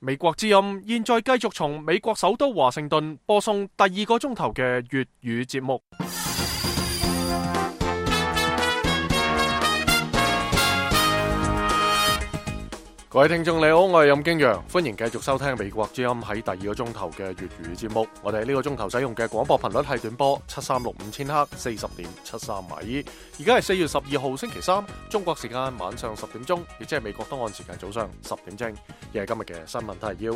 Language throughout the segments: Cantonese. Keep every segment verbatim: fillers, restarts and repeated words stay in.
美國之音現在繼續從美國首都華盛頓播送第二個鐘頭嘅粵語節目。各位聽眾你好，我係任敬陽，歡迎繼續收聽美國之音喺第二個鐘頭嘅粵語節目。我哋呢個鐘頭使用嘅廣播頻率係短波七三六五千赫，四十點七三米。而家係四月十二號星期三，中國時間晚上十點鐘，亦即係美國東岸時間早上十點正。而係今日嘅新聞提要。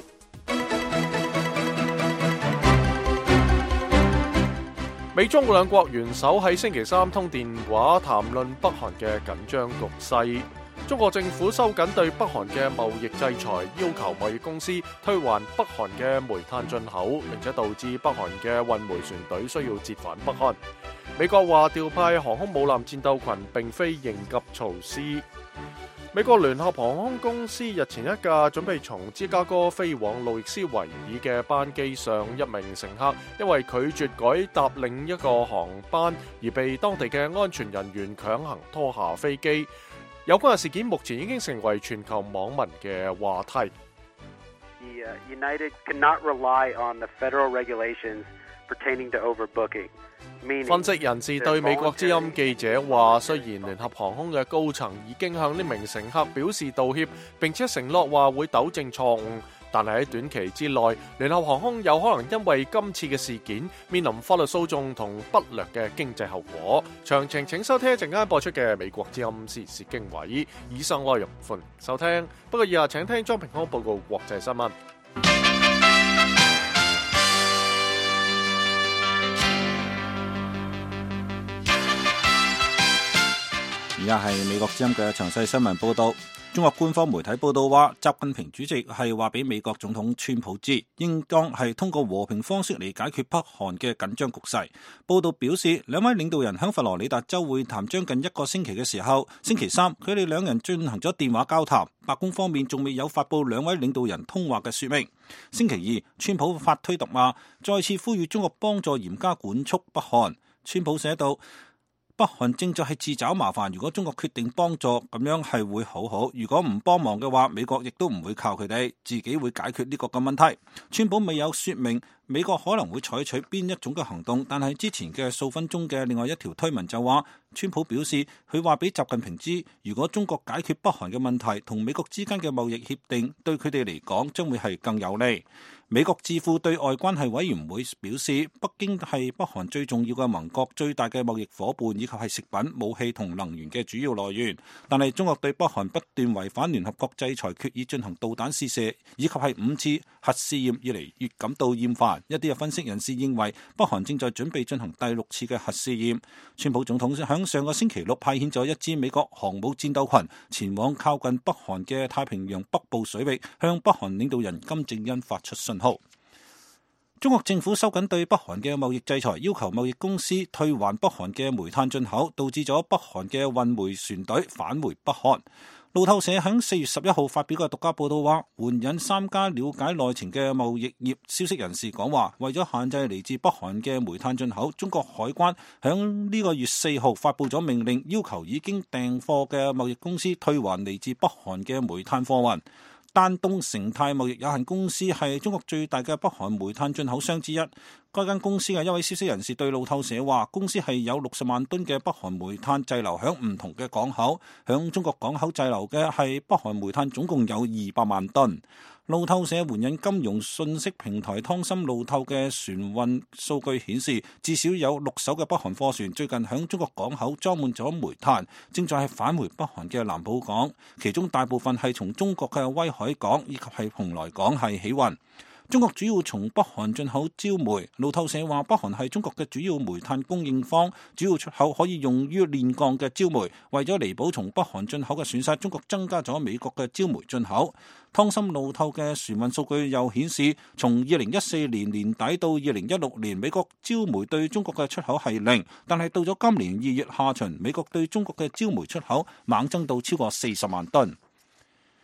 美中兩國元首喺星期三通電話談論北韓嘅緊張局勢。中國政府收緊對北韓嘅貿易制裁，要求貿易公司退還北韓嘅煤炭進口，並且導致北韓嘅運煤船隊需要折返北韓。美國話調派航空母艦戰鬥群並非應急措施。美國聯合航空公司日前一架準備從芝加哥飛往路易斯維爾嘅班機上，一名乘客因為拒絕改搭另一個航班而被當地嘅安全人員強行拖下飛機。有關嘅事件目前已經成為全球網民嘅話題。 The, uh, United cannot rely on the federal regulations pertaining to overbooking. 分析人士對美國之音記者話，雖然聯合航空嘅高層已經向呢名乘客表示道歉，並且承諾話會糾正錯誤，但係喺短期之內，聯合航空有可能因為今次嘅事件面臨法律訴訟同不良嘅經濟後果。詳情請收聽一陣間播出嘅美國之音時事經緯。以上內容歡迎收聽，不過以下請聽張平康報告國際新聞。 而家係美國之音嘅詳細新聞報道。中國官方媒體報道話，習近平主席係話俾美國總統川普知，應當係通過和平方式嚟解決北韓嘅緊張局勢。報道表示，兩位領導人喺佛羅里達州會談將近一個星期嘅時候，星期三佢哋兩人進行咗電話交談。白宮方面仲未有發布兩位領導人通話嘅說明。星期二，川普發推特話，再次呼籲中國幫助嚴加管束北韓。川普寫道，北韓正在係自找麻煩，如果中國決定幫助，咁樣係會好好；如果唔幫忙嘅話，美國亦都唔會靠佢哋，自己會解決呢個嘅問題。川普未有說明美國可能會採取邊一種嘅行動，但係之前嘅數分鐘嘅另外一條推文就話，川普表示佢話俾習近平知，如果中國解決北韓嘅問題，同美國之間嘅貿易協定對佢哋嚟講將會係更有利。美國智庫對外關係委員會表示，北京係北韓最重要嘅盟國、最大嘅貿易夥伴，以及係食品、武器同能源嘅主要來源。但係中國對北韓不斷違反聯合國制裁決議進行導彈試射，以及係五次核試驗，越嚟越感到厭煩。一啲嘅分析人士認為，北韓正在準備進行第六次嘅核試驗。川普總統響上個星期六派遣咗一支美國航母戰鬥群前往靠近北韓嘅太平洋北部水域，向北韓領導人金正恩發出信號。中國政府收緊對北韓嘅貿易制裁，要求貿易公司退還北韓嘅煤炭進口，導致咗北韓嘅運煤船隊返回北韓。路透社喺四月十一號發表嘅獨家報道話，援引三家了解內情嘅貿易業消息人士講話，為咗限制嚟自北韓嘅煤炭進口，中國海關喺呢個月四號發布咗命令，要求已經訂貨嘅貿易公司退還嚟自北韓嘅煤炭貨運。丹東成泰貿易有限公司係中國最大嘅北韓煤炭進口商之一。該間公司嘅一位消息人士對路透社話，公司係有六十萬噸嘅北韓煤炭滯留響唔同嘅港口，響中國港口滯留嘅係北韓煤炭總共有二百萬噸。路透社援引金融信息平台湯森路透嘅船運數據顯示，至少有六艘嘅北韓貨船最近響中國港口裝滿咗煤炭，正在係返回北韓嘅南浦港，其中大部分係從中國嘅威海港以及係蓬萊港係起運。中國主要從北韓進口焦煤。路透社話，北韓係中國嘅主要煤炭供應方，主要出口可以用於煉鋼嘅焦煤。為咗彌補從北韓進口嘅損失，中國增加咗美國嘅焦煤進口。湯森路透嘅船運數據又顯示，從二零一四年年底到二零一六年，美國焦煤對中國嘅出口係零，但係到咗今年二月下旬，美國對中國嘅焦煤出口猛增到超過四十萬噸。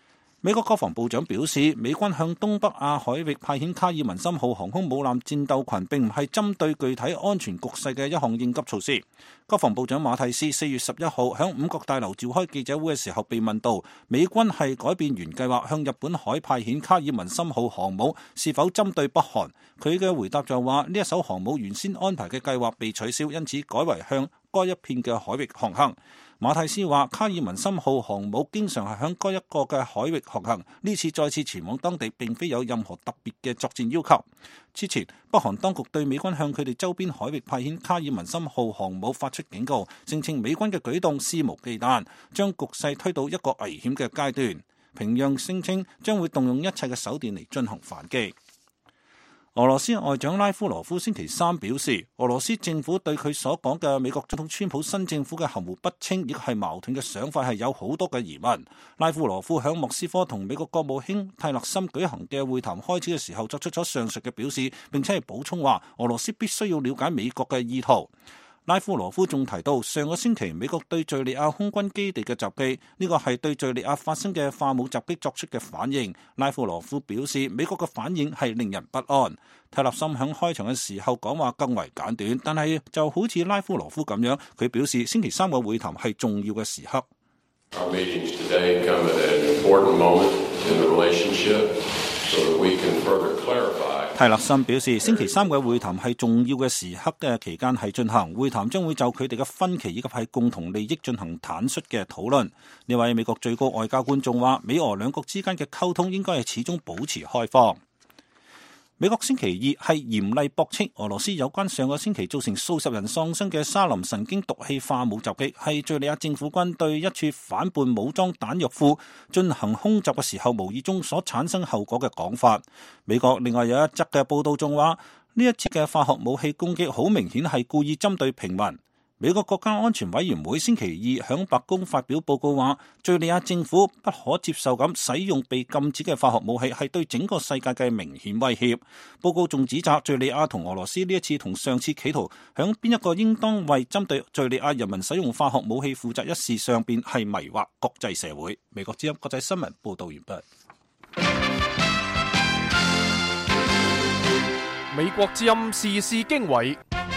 美國國防部長表示，美軍向東北亞海域派遣卡爾文森號航空母艦戰鬥群並唔係針對具體安全局勢嘅一項應急措施。國防部長馬蒂斯四月十一號喺五角大樓召開記者會嘅時候被問到，美軍係改變原計劃向日本海派遣卡爾文森號航母，是否針對北韓？佢嘅回答就話，呢一艘航母原先安排嘅計劃被取消，因此改為向該一片嘅海域航行。馬蒂斯話，卡爾文森號航母經常係響該一個嘅海域航行，呢次再次前往當地並非有任何特別嘅作戰要求。之前，北韓當局對美軍向佢哋周邊海域派遣卡爾文森號航母發出警告，聲稱美軍嘅舉動肆無忌憚，將局勢推到一個危險嘅階段。平壤聲稱將會動用一切嘅手段嚟進行反擊。俄羅斯外長拉夫羅夫星期三表示，俄羅斯政府對佢所講嘅美國總統川普新政府嘅含糊不清亦係矛盾嘅想法係有好多嘅疑問。拉夫羅夫響莫斯科同美國國務卿泰勒森舉行嘅會談開始嘅時候作出咗上述嘅表示，並且係補充話，俄羅斯必須要了解美國嘅意圖。拉夫羅夫仲提到，上個星期美國對敘利亞空軍基地嘅襲擊，呢個係對敘利亞發生嘅化武襲擊作出嘅反應。拉夫羅夫表示，美國嘅反應係令人不安。泰勒森響開場嘅時候講話更為簡短，但係就好似拉夫羅夫咁樣，佢表示星期三嘅會談係重要嘅時刻。 Our meetings today come at an important moment in the relationship so that we can further clarify. 泰勒森表示，星期三嘅會談係重要嘅時刻嘅期間係進行，會談將會就佢哋嘅分歧以及係共同利益進行坦率嘅討論。呢位美國最高外交官仲話，美俄兩國之間嘅溝通應該係始終保持開放。美國星期二係嚴厲駁斥俄羅斯有關上個星期造成數十人喪生嘅沙林神經毒氣化武襲擊，係敘利亞政府軍對一處反叛武裝彈藥庫進行空襲嘅時候無意中所產生後果嘅講法。美國另外有一則嘅報道仲話，呢一次嘅化學武器攻擊好明顯係故意針對平民。美國國家安全委員會星期二響白宮發表報告話，敘利亞政府不可接受咁使用被禁止嘅化學武器，係對整個世界嘅明顯威脅。報告仲指責敘利亞同俄羅斯呢一次同上次企圖響邊一個應當為針對敘利亞人民使用化學武器負責一事上邊係迷惑國際社會。美國之音國際新聞報道完畢。 美國之音時事經緯。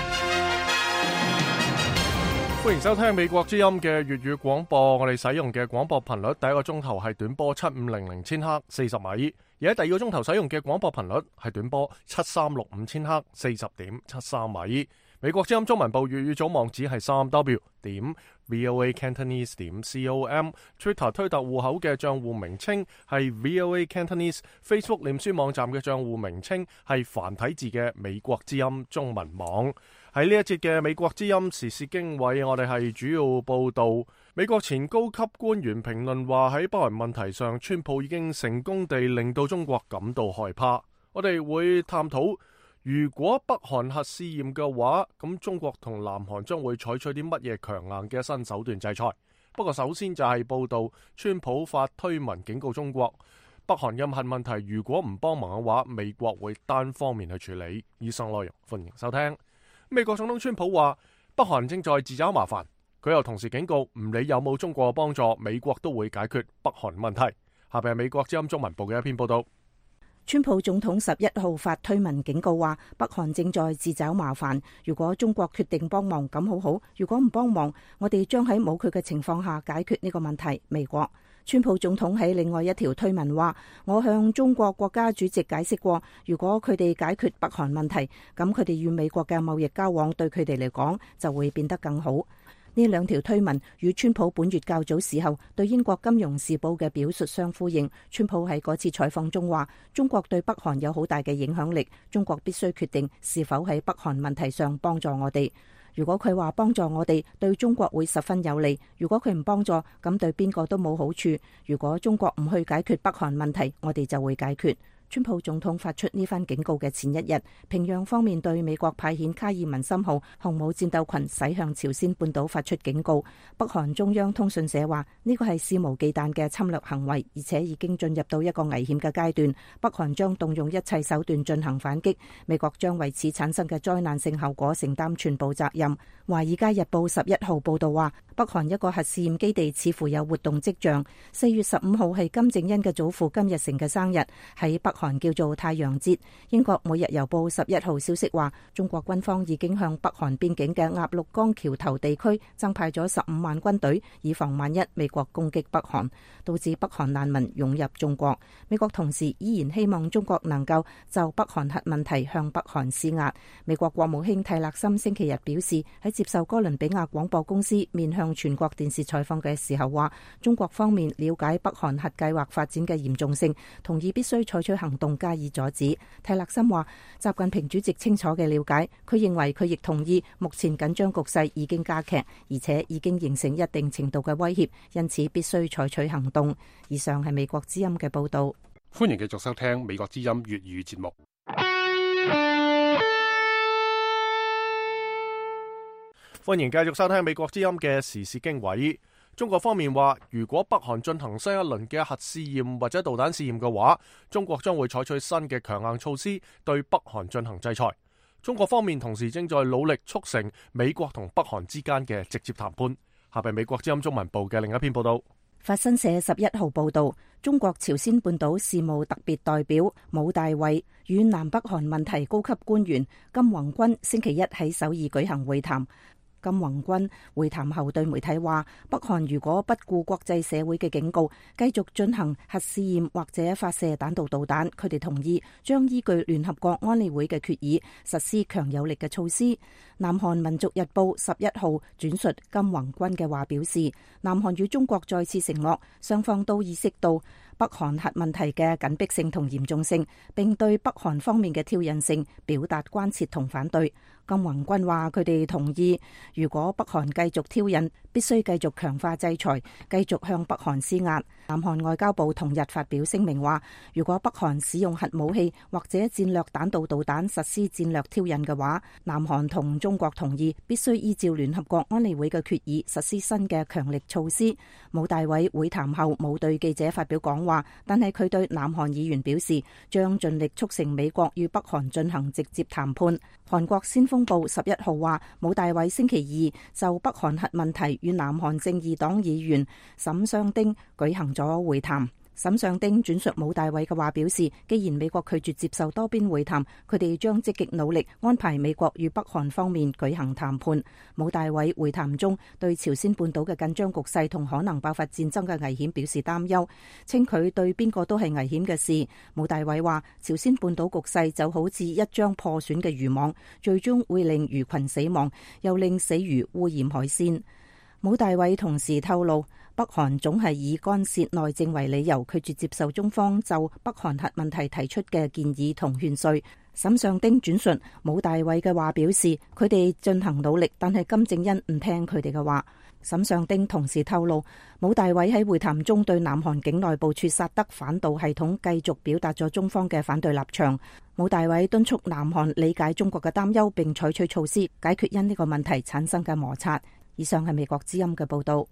歡迎收聽美國之音嘅粵語廣播，我哋使用嘅廣播頻率第一個鐘頭係短波七五零零千赫四十米，而喺第二個鐘頭使用嘅廣播頻率係短波七三六五千赫四十點七三米。美國之音中文部粵語組網址係三 w 點 voa cantonese 點 com，Twitter 推特戶口嘅賬戶名稱係 voa cantonese，Facebook 臉書網站嘅賬戶名稱係繁體字嘅美國之音中文網。喺呢一節嘅美國之音時事經緯，我哋係主要報道美國前高級官員評論話，喺北韓問題上，川普已經成功地令到中國感到害怕。我哋會探討，如果北韓核試驗嘅話，咁中國同南韓將會採取啲乜嘢強硬嘅新手段制裁。不過首先就係報道川普發推文警告中國，北韓任核問題如果唔幫忙嘅話，美國會單方面去處理。以上內容歡迎收聽。美國總統川普話，北韓正在自找麻煩。佢又同時警告，唔理有冇中國嘅幫助，美國都會解決北韓問題。下邊係美國之音中文部嘅一篇報道。 川普總統十一號發推文警告話，北韓正在自找麻煩。如果中國決定幫忙，咁好好；如果唔幫忙，我哋將喺冇佢嘅情況下解決呢個問題。美國川普總統喺另外一條推文話，我向中國國家主席解釋過，如果佢哋解決北韓問題，咁佢哋與美國嘅貿易交往對佢哋嚟講就會變得更好。呢兩條推文與川普本月較早時候對英國金融時報嘅表述相呼應。川普喺嗰次採訪中話，中國對北韓有好大嘅影響力，中國必須決定是否喺北韓問題上幫助我哋。如果佢話幫助我哋，對中國會十分有利；如果佢唔幫助，咁對邊個都冇好處。如果中國唔去解決北韓問題，我哋就會解決。 川普總統發出呢番警告嘅前一日，平壤方面對美國派遣卡爾文森號航母戰鬥群駛向朝鮮半島發出警告。北韓中央通訊社話呢個係肆無忌憚嘅侵略行為，而且已經進入到一個危險嘅階段。北韓將動用一切手段進行反擊，美國將為此產生嘅災難性後果承擔全部責任。華爾街日報十一號報道話，北韓一個核試驗基地似乎有活動跡象。四月十五號係金正恩嘅祖父金日成嘅生日，喺北韓叫做太陽節。英國每日郵報十一號消息話，中國軍方已經向北韓邊境嘅鴨綠江橋頭地區增派咗十五萬軍隊，以防萬一美國攻擊北韓，導致北韓難民湧入中國。美國同時依然希望中國能夠就北韓核問題向北韓施壓。美國國務卿蒂勒森星期日表示，喺接受哥倫比亞廣播公司面向全國電視採訪嘅時候話，中國方面了解北韓核計劃發展嘅嚴重性，同意必須採取行動加以阻止。蒂勒森話，習近平主席清楚嘅了解，佢認為佢亦同意目前緊張局勢已經加劇，而且已經形成一定程度嘅威脅，因此必須採取行動。以上係美國之音嘅報道。 歡迎繼續收聽美國之音粵語節目。 歡迎繼續收聽美國之音嘅時事經緯。中國方面話，如果北韓進行新一輪嘅核試驗或者導彈試驗嘅話，中國將會採取新嘅強硬措施對北韓進行制裁。中國方面同時正在努力促成美國同北韓之間嘅直接談判。下邊美國之音中文部嘅另一篇報道。 法新社十一號報道，中國朝鮮半島事務特別代表武大偉與南北韓問題高級官員金宏均星期一喺首爾舉行會談。金宏均會談後對媒體話，北韓如果不顧國際社會嘅警告，繼續進行核試驗或者發射彈道導彈，佢哋同意將依據聯合國安理會嘅決議實施強有力嘅措施。南韓民族日報十一號轉述金宏均嘅話表示，南韓與中國再次承諾，雙方都意識到北韓核問題嘅緊迫性同嚴重性，並對北韓方面嘅挑釁性表達關切同反對。金宏均話，佢哋同意，如果北韓繼續挑釁，必須繼續強化制裁，繼續向北韓施壓。南韓外交部同日發表聲明話，如果北韓使用核武器或者戰略彈道導彈實施戰略挑釁嘅話，南韓同中國同意必須依照聯合國安理會嘅決議實施新嘅強力措施。武大偉會談後冇對記者發表講話，但係佢對南韓議員表示，將盡力促成美國與北韓進行直接談判。韓國先鋒報十一號話，武大偉星期二就北韓核問題與南韓正義黨議員沈相丁舉行咗會談。沈相丁轉述武大偉嘅話表示，既然美國拒絕接受多邊會談，佢哋將積極努力安排美國與北韓方面舉行談判。武大偉會談中對朝鮮半島嘅緊張局勢同可能爆發戰爭嘅危險表示擔憂，稱佢對邊個都係危險嘅事。武大偉話，朝鮮半島局勢就好似一張破損嘅漁網，最終會令魚群死亡，又令死魚污染海鮮。武大偉同時透露，北韓總係以干涉內政為理由，拒絕接受中方就北韓核問題提出嘅建議同勸說。沈相丁轉述武大偉嘅話表示，佢哋進行努力，但係金正恩唔聽佢哋嘅話。沈相丁同時透露，武大偉喺會談中對南韓境內部署薩德反導系統繼續表達咗中方嘅反對立場。武大偉敦促南韓理解中國嘅擔憂，並採取措施解決因呢個問題產生嘅摩擦。以上係美國之音嘅報道。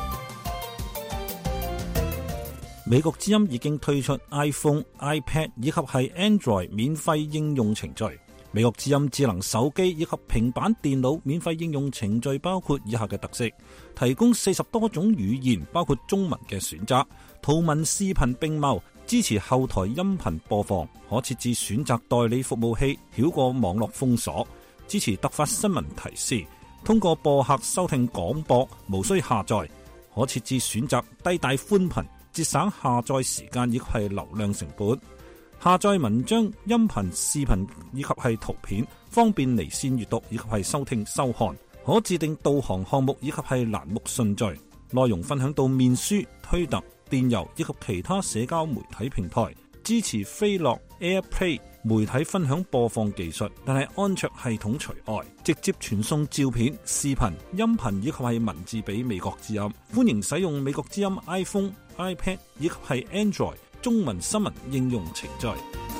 美國之音已經推出 iPhone、iPad 以及係 Android 免費應用程序。美國之音智能手機以及平板電腦免費應用程序包括以下嘅特色：提供四十多種語言，包括中文嘅選擇，圖文視頻並茂，支持後台音頻播放，可設置選擇代理服務器，繞過網絡封鎖，支持突發新聞提示。通過播客收聽廣播，無需下載，可設置選擇低帶寬頻，節省下載時間以及係流量成本。下載文章、音頻、視頻以及係圖片，方便離線閱讀以及係收聽收看。可自定導航項目以及係欄目順序。內容分享到面書、推特、電郵以及其他社交媒體平台。支持飛樂 AirPlay 媒體分享播放技術，但係安卓系統除外。直接傳送照片、視頻、音頻以及係文字俾美國之音。歡迎使用美國之音 iPhone、iPad 以及係 Android 中文新聞應用程序。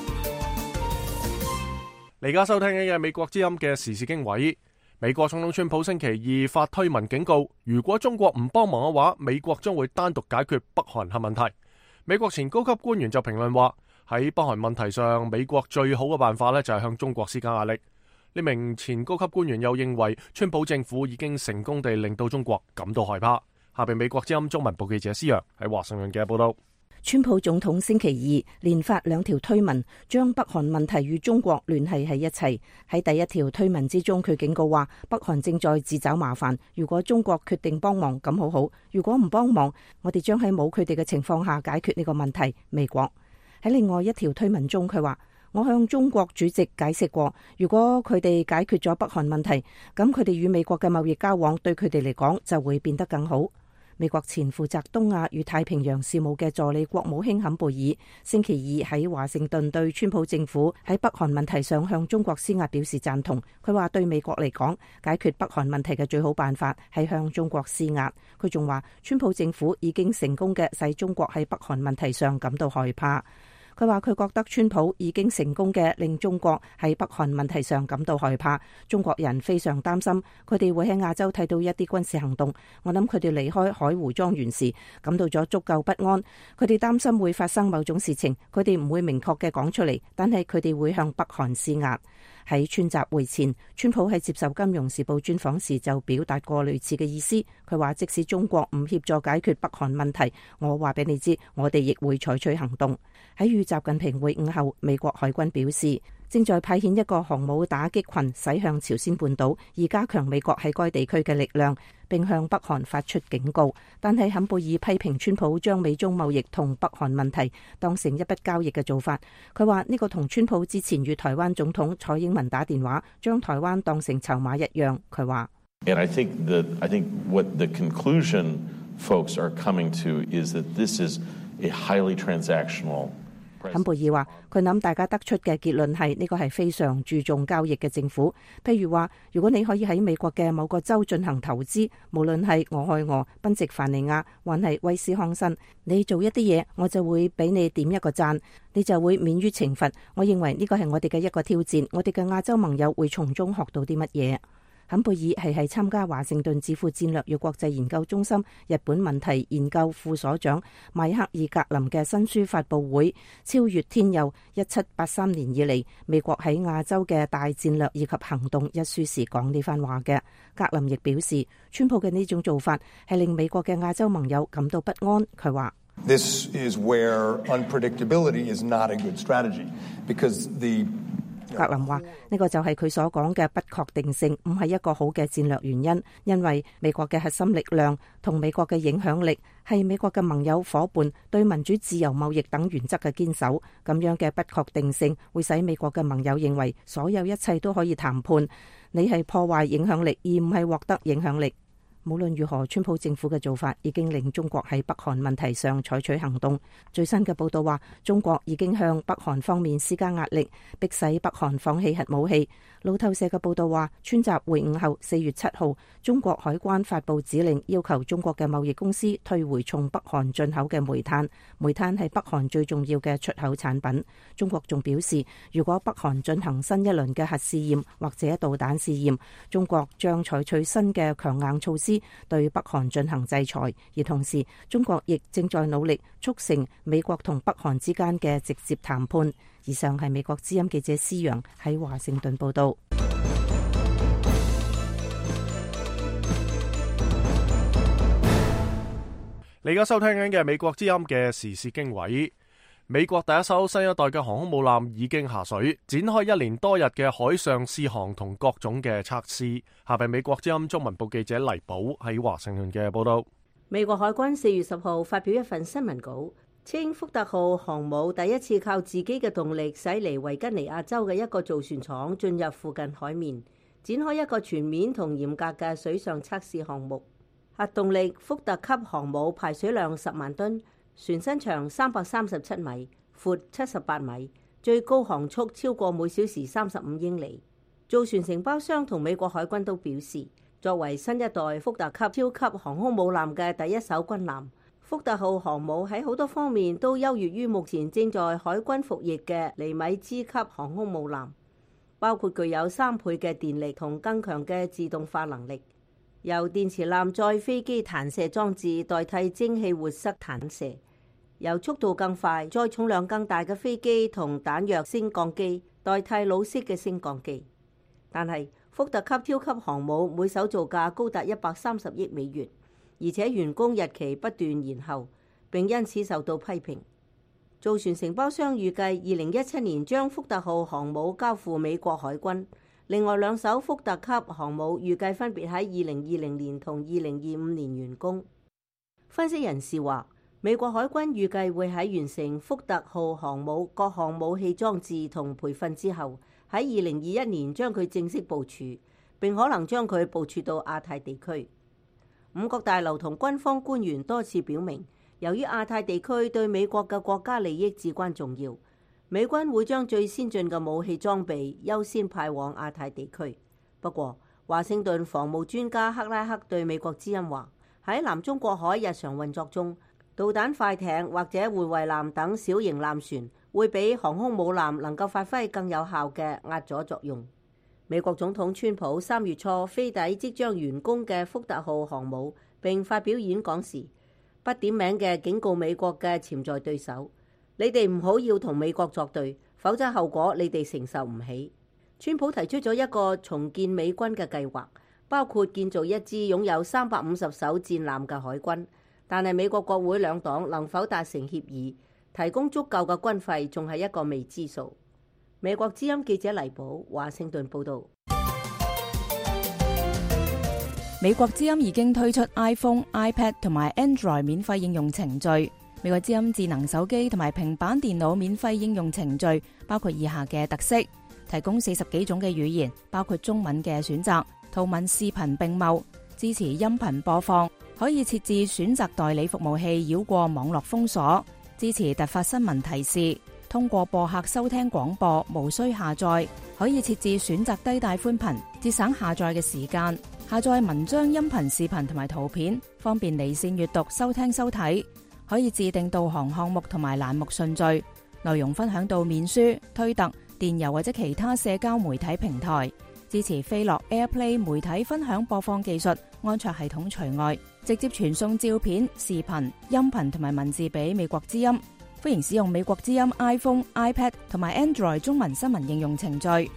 你而家收聽緊嘅美國之音嘅時事經緯。美國總統川普星期二發推文警告，如果中國唔幫忙嘅話，美國將會單獨解決北韓核問題。美國前高級官員就評論話，喺北韓問題上，美國最好嘅辦法呢就係向中國施加壓力。呢名前高級官員又認為，川普政府已經成功地令到中國感到害怕。下邊美國之音中文部記者施洋喺華盛頓嘅報道。 川普總統星期二連發兩條推文，將北韓問題與中國聯繫喺一齊。喺第一條推文之中，佢警告話北韓正在自找麻煩，如果中國決定幫忙咁好好，如果唔幫忙，我哋將喺冇佢哋嘅情況下解決呢個問題。美國喺另外一條推文中，佢話，我向中國主席解釋過，如果佢哋解決咗北韓問題，咁佢哋與美國嘅貿易交往對佢哋嚟講就會變得更好。美國前負責東亞與太平洋事務嘅助理國務卿坎貝爾星期二喺華盛頓對川普政府喺北韓問題上向中國施壓表示贊同。佢話對美國嚟講，解決北韓問題嘅最好辦法係向中國施壓。佢仲話川普政府已經成功嘅使中國喺北韓問題上感到害怕。佢話佢覺得川普已經成功嘅令中國喺北韓問題上感到害怕，中國人非常擔心佢哋會喺亞洲睇到一啲軍事行動。我諗佢哋離開海湖莊園時感到咗足夠不安，佢哋擔心會發生某種事情，佢哋唔會明確嘅講出嚟，但係佢哋會向北韓施壓。喺川習會前，川普喺接受金融時報專訪時就表達過類似嘅意思。佢話即使中國唔協助解決北韓問題，我話俾你知，我哋亦會採取行動。喺與習近平會晤後，美國海軍表示正在派遣一個航母打擊群駛向朝鮮半島，以加強美國喺該地區嘅力量，並向北韓發出警告。但係坎貝爾批評川普將美中貿易同北韓問題當成一筆交易嘅做法。佢話呢個同川普之前與台灣總統蔡英文打電話，將台灣當成籌碼一樣。佢話 And I think that I think what the conclusion folks are coming to is that this is a highly transactional。 坎貝爾話佢諗大家得出嘅結論係呢個係非常注重交易嘅政府。譬如話，如果你可以喺美國嘅某個州進行投資，無論係俄亥俄、賓夕凡尼亞還係威斯康辛，你做一啲嘢，我就會俾你點一個讚，你就會免於懲罰。我認為呢個係我哋嘅一個挑戰，我哋嘅亞洲盟友會從中學到啲乜嘢。坎貝爾係係參加華盛頓智庫戰略與國際研究中心日本問題研究副所長邁克爾格林嘅新書發佈會，超越天佑一七八三年以嚟美國喺亞洲嘅大戰略以及行動一書時講呢番話嘅。格林亦表示，川普嘅呢種做法係令美國嘅亞洲盟友感到不安。佢話 ：This is where unpredictability is not a good strategy because the 格林話呢個就係佢所講嘅不確定性，唔係一個好嘅戰略原因，因為美國嘅核心力量同美國嘅影響力係美國嘅盟友夥伴對民主自由貿易等原則嘅堅守。咁樣嘅不確定性會使美國嘅盟友認為所有一切都可以談判，你係破壞影響力而唔係獲得影響力。無論如何，川普政府嘅做法已經令中國喺北韓問題上採取行動。最新嘅報道話，中國已經向北韓方面施加壓力，迫使北韓放棄核武器。路透社嘅報道話，川習會晤後四月七號，中國海關發布指令，要求中國嘅貿易公司退回從北韓進口嘅煤炭。煤炭係北韓最重要嘅出口產品。中國仲表示，如果北韓進行新一輪嘅核試驗或者導彈試驗，中國將採取新嘅強硬措施對北韓進行制裁。而同時，中國亦正在努力促成美國同北韓之間嘅直接談判。以上係美國之音記者施洋喺華盛頓報道。 你而家收聽緊嘅美國之音嘅時事經緯。美國第一艘新一代嘅航空母艦已經下水，展開一連多日嘅海上試航同各種嘅測試。下邊美國之音中文部記者黎寶喺華盛頓嘅報道。 美國海軍四月十號發表一份新聞稿，稱福特號航母第一次靠自己嘅動力駛離維吉尼亞州嘅一個造船廠，進入附近海面，展開一個全面同嚴格嘅水上測試項目。核動力福特級航母排水量十萬噸，船身長三百三十七米，闊七十八米，最高航速超過每小時三十五英里。造船承包商同美國海軍都表示，作為新一代福特級超級航空母艦嘅第一艘軍艦，福特號航母喺好多方面都優越於目前正在海軍服役嘅尼米茲級航空母艦。 包括具有三倍嘅電力同更強嘅自動化能力，由電磁艦載飛機彈射裝置代替蒸汽活塞彈射，由速度更快、載重量更大嘅飛機同彈藥升降機代替老式嘅升降機。但係福特級超級航母每艘造價高達一百三十億美元，而且完工日期不斷延後，並因此受到批評。造船承包商預計二零一七年將福特號航母交付美國海軍，另外兩艘福特級航母預計分別喺二零二零年同二零二五年完工。分析人士話，美國海軍預計會喺完成福特號航母各項武器裝置同培訓之後，喺二零二一年將佢正式部署，並可能將佢部署到亞太地區。五角大樓同軍方官員多次表明，由於亞太地區對美國嘅國家利益至關重要，美軍會將最先進嘅武器裝備優先派往亞太地區。不過，華盛頓防務專家克拉克對美國之音話，喺南中國海日常運作中，導彈快艇或者護衛艦等小型艦船會比航空母艦能夠發揮更有效嘅壓阻作用。美國總統川普三月初飛抵即將完工嘅福特號航母，並發表演講時，不點名嘅警告美國嘅潛在對手：你哋唔好要同美國作對，否則後果你哋承受唔起。川普提出咗一個重建美軍嘅計劃，包括建造一支擁有三百五十艘戰艦嘅海軍，但係美國國會兩黨能否達成協議，提供足夠嘅軍費，仲係一個未知數。美國之音記者黎寶華盛頓報道。 美國之音已經推出 iPhone、iPad 同埋 Android 免費應用程序。美國之音智能手機同埋平板電腦免費應用程序包括以下嘅特色：提供四十幾種嘅語言，包括中文嘅選擇，圖文視頻並茂，支持音頻播放，可以設置選擇代理服務器繞過網絡封鎖，支持突發新聞提示，通過播客收聽廣播，無需下載，可以設置選擇低帶寬頻，節省下載嘅時間。下載文章、音頻、視頻同埋圖片，方便離線閱讀、收聽、收睇。可以自定導航項目同埋欄目順序，內容分享到面書、推特、電郵或者其他社交媒體平台。支持飛樂 AirPlay 媒體分享播放技術，安卓系統除外。直接傳送照片、視頻、音頻同埋文字俾美國之音。歡迎使用美國之音 iPhone、iPad 同埋 Android 中文新聞應用程序。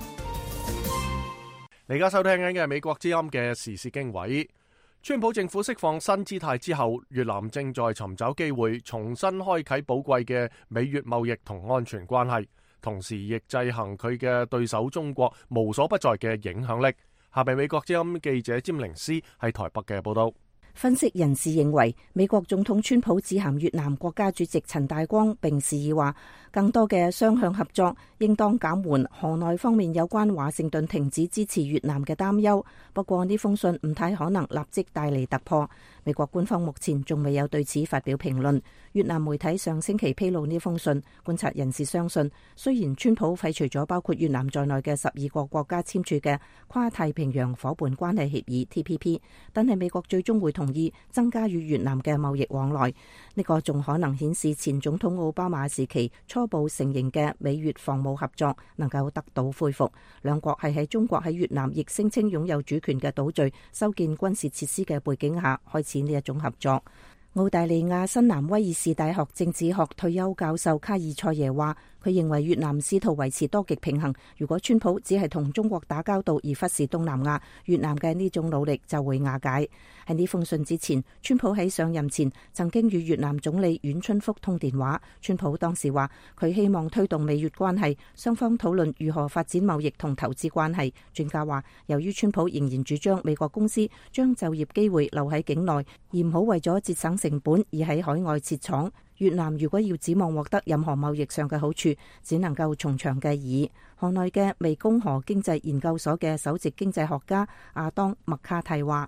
你而家收聽緊嘅係美國之音嘅時事經緯。川普政府釋放新姿態之後，越南正在尋找機會重新開啟寶貴嘅美越貿易同安全關係，同時亦制衡佢嘅對手中國無所不在嘅影響力。下面美國之音記者詹寧斯喺台北嘅報道。 分析人士認為，美國總統川普致函越南國家主席陳大光，並示意話更多嘅雙向合作應當減緩河內方面有關華盛頓停止支持越南嘅擔憂。不過呢封信唔太可能立即帶嚟突破。美國官方目前仲未有對此發表評論。越南媒體上星期披露呢封信，觀察人士相信，雖然川普廢除咗包括越南在內嘅十二個國家簽署嘅跨太平洋夥伴關係協議 T P P， 但係美國最終會同意增加與越南嘅貿易往來。呢個仲可能顯示前總統奧巴馬時期初步承認嘅美越防務合作能夠得到恢復。兩國係喺中國喺越南亦聲稱擁有主權嘅島嶼修建軍事設施嘅背景下開始呢一種合作。澳大利亞新南威爾士大學政治學退休教授卡爾塞耶話，佢認為越南試圖維持多極平衡，如果川普只係同中國打交道而忽視東南亞，越南嘅呢種努力就會瓦解。喺呢封信之前，川普喺上任前曾經與越南總理阮春福通電話，川普當時話佢希望推動美越關係，雙方討論如何發展貿易同投資關係。專家話，由於川普仍然主張美國公司將就業機會留喺境內，而唔好為咗節省成本而喺海外設廠，越南如果要指望獲得任何貿易上嘅好處，只能夠從長計議。河內嘅湄公河經濟研究所嘅首席經濟學家阿當麥卡蒂話，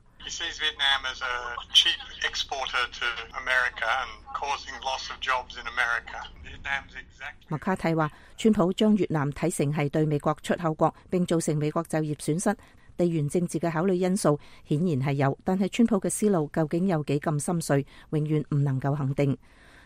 麥卡蒂話，川普將越南睇成係對美國出口國，並造成美國就業損失。地緣政治嘅考慮因素顯然係有，但係川普嘅思路究竟有幾咁深邃，永遠唔能夠肯定。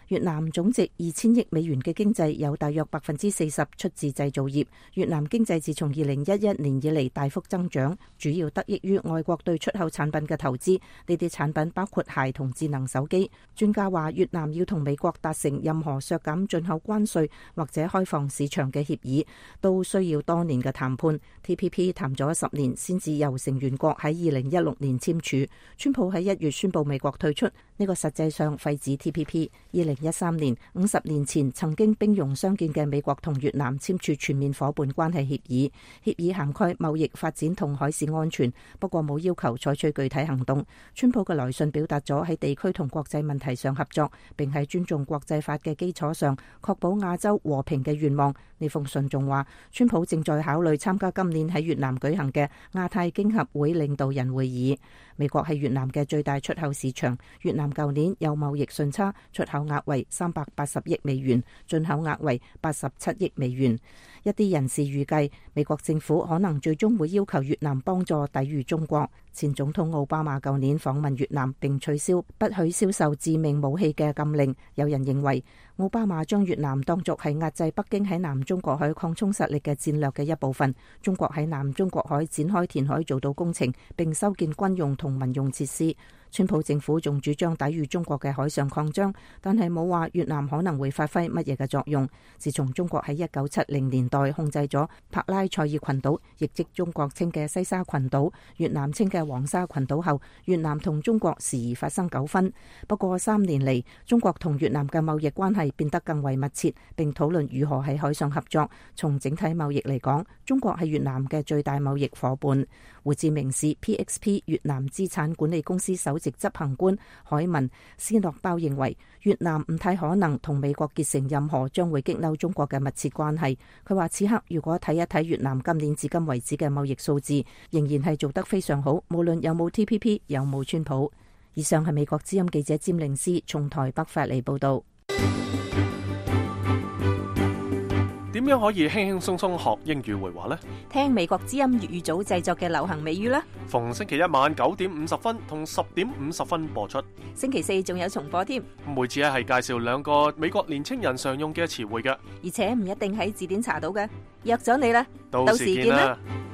越南總值二千億美元嘅經濟有大約百分之四十出自製造業。越南經濟自從二零一一年以嚟大幅增長，主要得益於外國對出口產品嘅投資。呢啲產品包括鞋同智能手機。專家話，越南要同美國達成任何削減進口關稅或者開放市場嘅協議，都需要多年嘅談判。T P P 談咗十年先至由成員國喺二零一六年簽署。川普喺一月宣布美國退出，呢個實際上廢止 T P P。二零一三年，五十年前曾經兵戎相見嘅美國同越南簽署全面伙伴關係協議，協議涵蓋貿易、發展同海事安全，不過冇要求採取具體行動。川普嘅來信表達咗喺地區同國際問題上合作，並喺尊重國際法嘅基礎上確保亞洲和平嘅願望。呢封信仲話，川普正在考慮參加今年喺越南舉行嘅亞太經合會領導人會議。美國係越南嘅最大出口市場，越南舊年有貿易順差，出口額為三百八十億美元，進口額為八十七億美元。一啲人士預計，美國政府可能最終會要求越南幫助抵禦中國。前總統奧巴馬舊年訪問越南並取消不許銷售致命武器嘅禁令。有人認為，奧巴馬將越南當作係壓制北京喺南中國海擴充實力嘅戰略嘅一部分。中國喺南中國海展開填海造島工程，並修建軍用同民用設施。川普政府仲主張抵禦中國嘅海上擴張，但係冇話越南可能會發揮乜嘢嘅作用。自從中國喺一九七零年代控制咗帕拉塞爾群島，亦即中國稱嘅西沙群島，越南稱嘅黃沙群島後，越南同中國時而發生糾紛。不過三年嚟，中國同越南嘅貿易關係變得更為密切，並討論如何喺海上合作。從整體貿易嚟講，中國係越南嘅最大貿易夥伴。胡志明市 P X P 越南資產管理公司首席執行官海文斯諾包認為，越南唔太可能同美國結成任何將會激嬲中國嘅密切關係。佢話此刻如果睇一睇越南今年至今為止嘅貿易數字，仍然係做得非常好，無論有冇 T P P 有冇川普。以上係美國之音記者詹玲斯從台北發嚟報道。 點樣可以輕輕鬆鬆學英語會話呢？ 聽美國之音粵語組製作嘅流行美語啦！ 逢星期一晚九點五十分同十點五十分播出， 星期四仲有重播添。 每次咧係介紹兩個美國年青人常用嘅詞彙嘅， 而且唔一定喺字典查到嘅。約咗你啦， 到時見啦！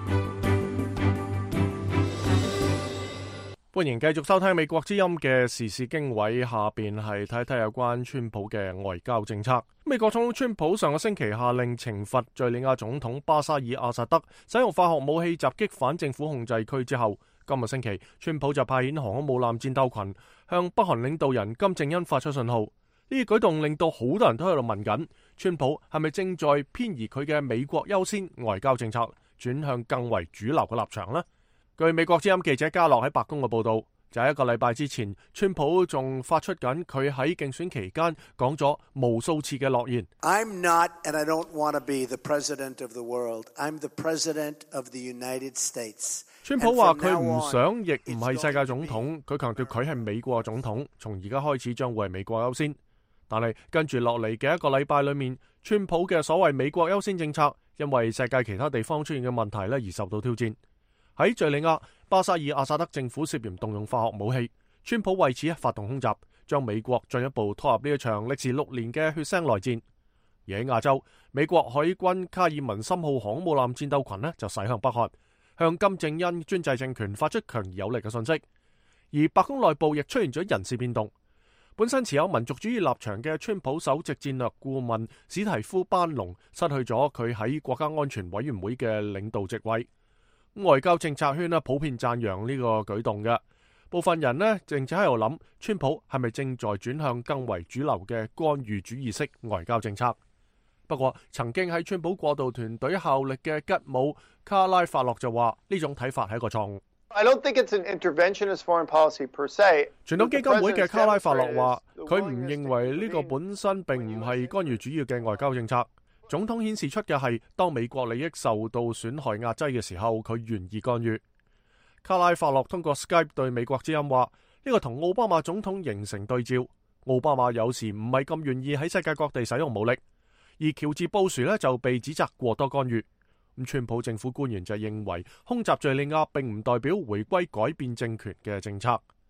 歡迎繼續收聽美國之音嘅時事經緯，下邊係睇睇有關川普嘅外交政策。美國總統川普上個星期下令懲罰敘利亞總統巴沙爾阿薩德使用化學武器襲擊反政府控制區之後，今個星期川普就派遣航空母艦戰鬥群向北韓領導人金正恩發出信號。呢啲舉動令到好多人都喺度問緊，川普係咪正在偏移佢嘅美國優先外交政策，轉向更為主流嘅立場呢？據美國之音記者加洛喺白宮嘅報道，就喺一個禮拜之前，川普仲發出緊佢喺競選期間講咗無數次嘅諾言。 I'm not and I don't want to be the president of the world. I'm the president of the United States. 川普話佢唔想亦唔係世界總統，佢強調佢係美國總統，從而家開始將會係美國優先。但係跟住落嚟嘅一個禮拜裏面，川普嘅所謂美國優先政策，因為世界其他地方出現嘅問題咧而受到挑戰。喺敘利亞，巴沙爾阿薩德政府涉嫌動用化學武器，川普為此發動空襲，將美國進一步拖入呢一場歷時六年嘅血腥內戰。而喺亞洲，美國海軍卡爾文森號航母艦戰鬥群呢就駛向北韓，向金正恩專制政權發出強而有力嘅訊息。而白宮內部亦出現咗人事變動，本身持有民族主義立場嘅川普首席戰略顧問史提夫班農失去咗佢喺國家安全委員會嘅領導職位。外交政策圈咧普遍讚揚呢個舉動嘅，部分人呢正正喺度諗，川普係咪正在轉向更為主流嘅干預主義式外交政策？不過，曾經喺川普過渡團隊效力嘅吉姆卡拉法洛就話呢種睇法係一個錯誤。 I don't think it's an interventionist foreign policy per se. 傳統基金會嘅卡拉法洛話，佢唔認為呢個本身並唔係干預主義嘅外交政策。總統顯示出嘅係，當美國利益受到損害壓制嘅時候，佢願意干預。卡拉法洛通過 Skype 對美國之音話，呢個同奧巴馬總統形成對照。奧巴馬有時唔係咁願意喺世界各地使用武力，而喬治布殊呢就被指責過多干預。咁川普政府官員就認為，空襲敘利亞並唔代表回歸改變政權嘅政策。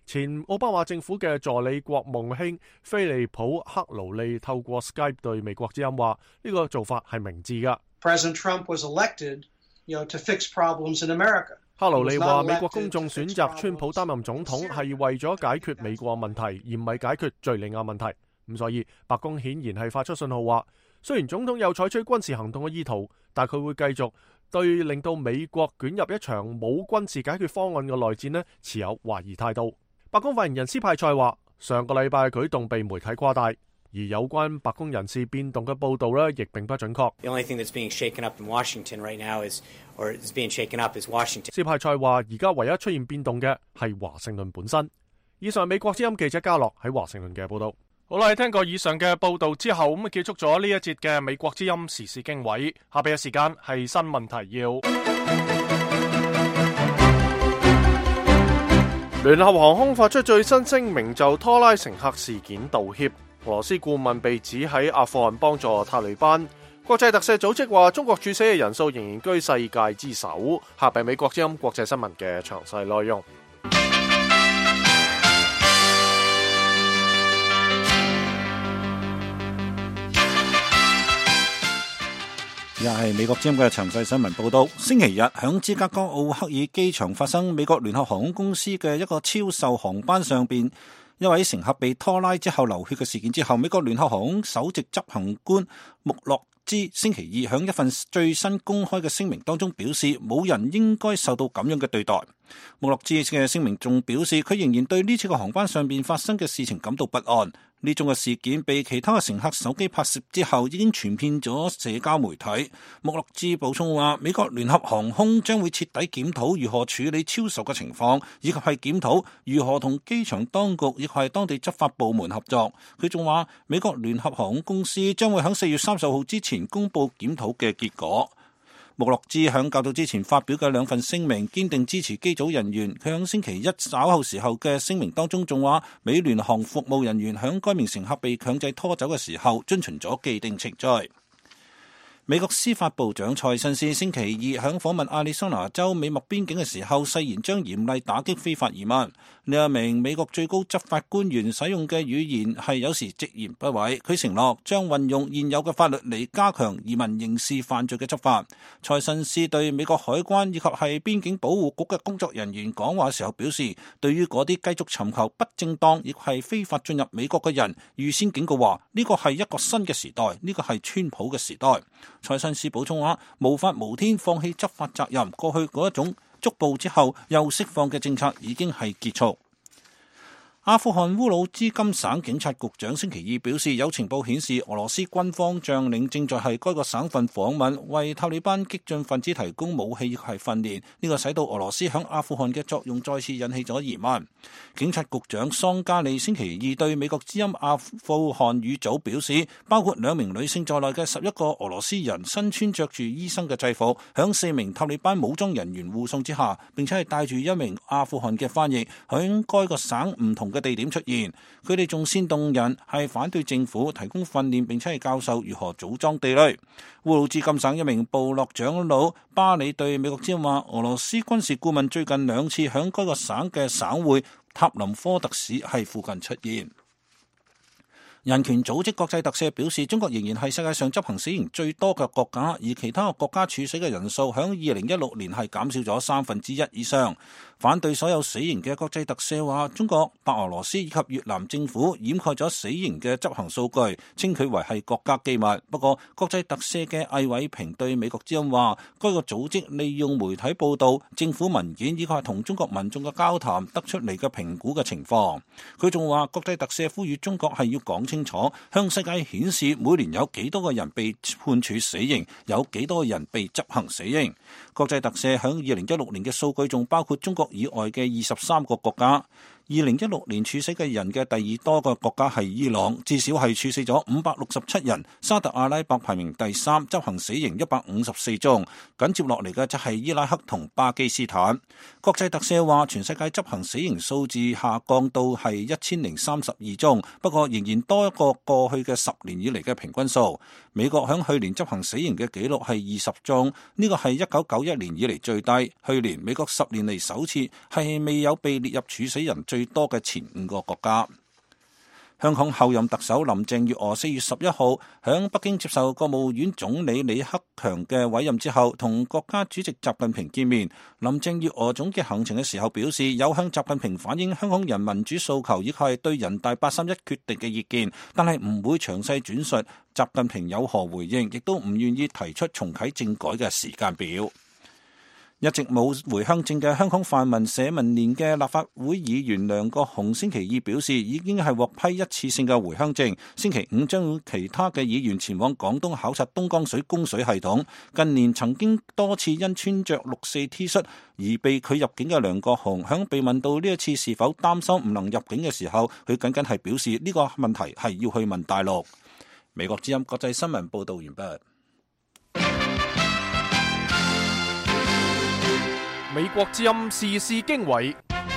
前奧巴馬政府嘅助理國務卿菲利普克勞利透過 Skype 對美國之音話：呢個做法係明智㗎。 President Trump was elected, you know, to fix problems in America. 克勞利話：美國公眾選擇川普擔任總統係為咗解決美國問題，而唔係解決敍利亞問題。咁所以白宮顯然係發出信號話，雖然總統有採取軍事行動嘅意圖，但佢會繼續對令到美國捲入一場冇軍事解決方案嘅內戰呢持有懷疑態度。白宮發言人斯派塞話：上個禮拜舉動被媒體誇大，而有關白宮人事變動嘅報導呢亦並不準確。 The only thing that's being shaken up in Washington right now is, or is being shaken up is Washington. 斯派塞話：而家唯一出現變動嘅係華盛頓本身。以上美國之音記者嘉樂喺華盛頓嘅報導。好啦，聽過以上嘅報導之後，咁啊結束咗呢一節嘅美國之音時事經緯。下邊嘅時間係新聞提要。聯合航空發出最新聲明，就拖拉乘客事件道歉。俄羅斯顧問被指喺阿富汗幫助塔利班。國際特赦組織話中國處死嘅人數仍然居世界之首。下邊美國之音國際新聞嘅詳細內容。 又係美國之音嘅詳細新聞報道。星期日響芝加哥奧克爾機場發生美國聯合航空公司嘅一個超售航班上邊一位乘客被拖拉之後流血嘅事件之後，美國聯合航空首席執行官穆洛茲星期二響一份最新公開嘅聲明當中表示，冇人應該受到咁樣嘅對待。穆洛茲嘅聲明仲表示，佢仍然對呢次嘅航班上邊發生嘅事情感到不安。呢種嘅事件被其他嘅乘客手機拍攝之後，已經傳遍咗社交媒體。穆洛茲補充話，美國聯合航空將會徹底檢討如何處理超售嘅情況，以及係檢討如何同機場當局以及係當地執法部門合作。佢仲話，美國聯合航空公司將會喺四月三十號之前公佈檢討嘅結果。穆洛茲響較早之前發表嘅兩份聲明，堅定支持機組人員。佢響星期一稍後時候嘅聲明當中仲話，美聯航服務人員響該名乘客被強制拖走嘅時候，遵循咗既定程序。美國司法部長蔡新斯星期二響訪問亞利桑那州美墨邊境嘅時候，誓言將嚴厲打擊非法移民。呢一名美國最高執法官員使用嘅語言係有時直言不諱，佢承諾將運用現有嘅法律嚟加強移民刑事犯罪嘅執法。蔡新斯對美國海關以及係邊境保護局嘅工作人員講話時候表示，對於嗰啲繼續尋求不正當亦係非法進入美國嘅人，預先警告話呢個係一個新嘅時代，呢個係川普嘅時代。蔡新斯補充話，無法無天放棄執法責任，過去嗰一種捉捕之後又釋放嘅政策已經係結束。阿富汗烏魯茲金省警察局長星期二表示，有情報顯示俄羅斯軍方將領正在係該個省份訪問，為塔利班激進分子提供武器係訓練。呢個使到俄羅斯響阿富汗嘅作用再次引起咗疑問。警察局長桑加利星期二對美國之音阿富汗語組表示，包括兩名女性在內嘅十一個俄羅斯人身穿着住醫生嘅制服，響四名塔利班武裝人員護送之下，並且係帶住一名阿富汗嘅翻譯響該個省唔同嘅地點出現。佢哋仲煽動人係反對政府提供訓練，並且係教授如何組裝地雷。烏魯茲金省一名部落長老巴里對美國之音話，俄羅斯軍事顧問最近兩次響該個省嘅省會塔林科特市係附近出現。人權組織國際特赦表示，中國仍然係世界上執行死刑最多嘅國家，而其他國家處死嘅人數響二零一六年係減少咗三分之一以上。反對所有死刑嘅國際特赦話，中國、白俄羅斯以及越南政府掩蓋咗死刑嘅執行數據，稱佢為係國家機密。不過，國際特赦嘅魏偉平對美國之音話，該個組織利用媒體報導、政府文件以及係同中國民眾嘅交談得出嚟嘅評估嘅情況。佢仲話，國際特赦呼籲中國係要講清楚，向世界顯示每年有幾多個人被判處死刑，有幾多個人被執行死刑。國際特赦響二零一六年嘅數據仲包括中國以外嘅二十三個國家。二零一六年處死嘅人嘅第二多個國家係伊朗，至少係處死咗五百六十七人。沙特阿拉伯排名第三，執行死刑一百五十四宗。緊接落嚟嘅就係伊拉克同巴基斯坦。國際特赦話，全世界執行死刑數字下降到係一千零三十二宗，不過仍然多一個過去嘅十年以嚟嘅平均數。美國響去年執行死刑嘅紀錄係二十宗，呢個係一九九一年以嚟最低。去年美國十年嚟首次係未有被列入處死人最多嘅前五個國家。香港候任特首林鄭月娥四月十一號喺北京接受國務院總理李克強嘅委任之後，同國家主席習近平見面。林鄭月娥總結行程嘅時候表示，有向習近平反映香港人民主訴求，以及係對人大八三一決定嘅意見，但係唔會詳細轉述習近平有何回應，亦都唔願意提出重啟政改嘅時間表。一直冇回鄉證嘅香港泛民社民連嘅立法會議員梁國雄星期二表示，已經係獲批一次性嘅回鄉證，星期五將會其他嘅議員前往廣東考察東江水供水系統。近年曾經多次因穿着六四 T 恤而被拒入境嘅梁國雄，響被問到呢一次是否擔心唔能入境嘅時候，佢僅僅係表示呢個問題係要去問大陸。美國之音國際新聞報道完畢。 美國之音時事經緯。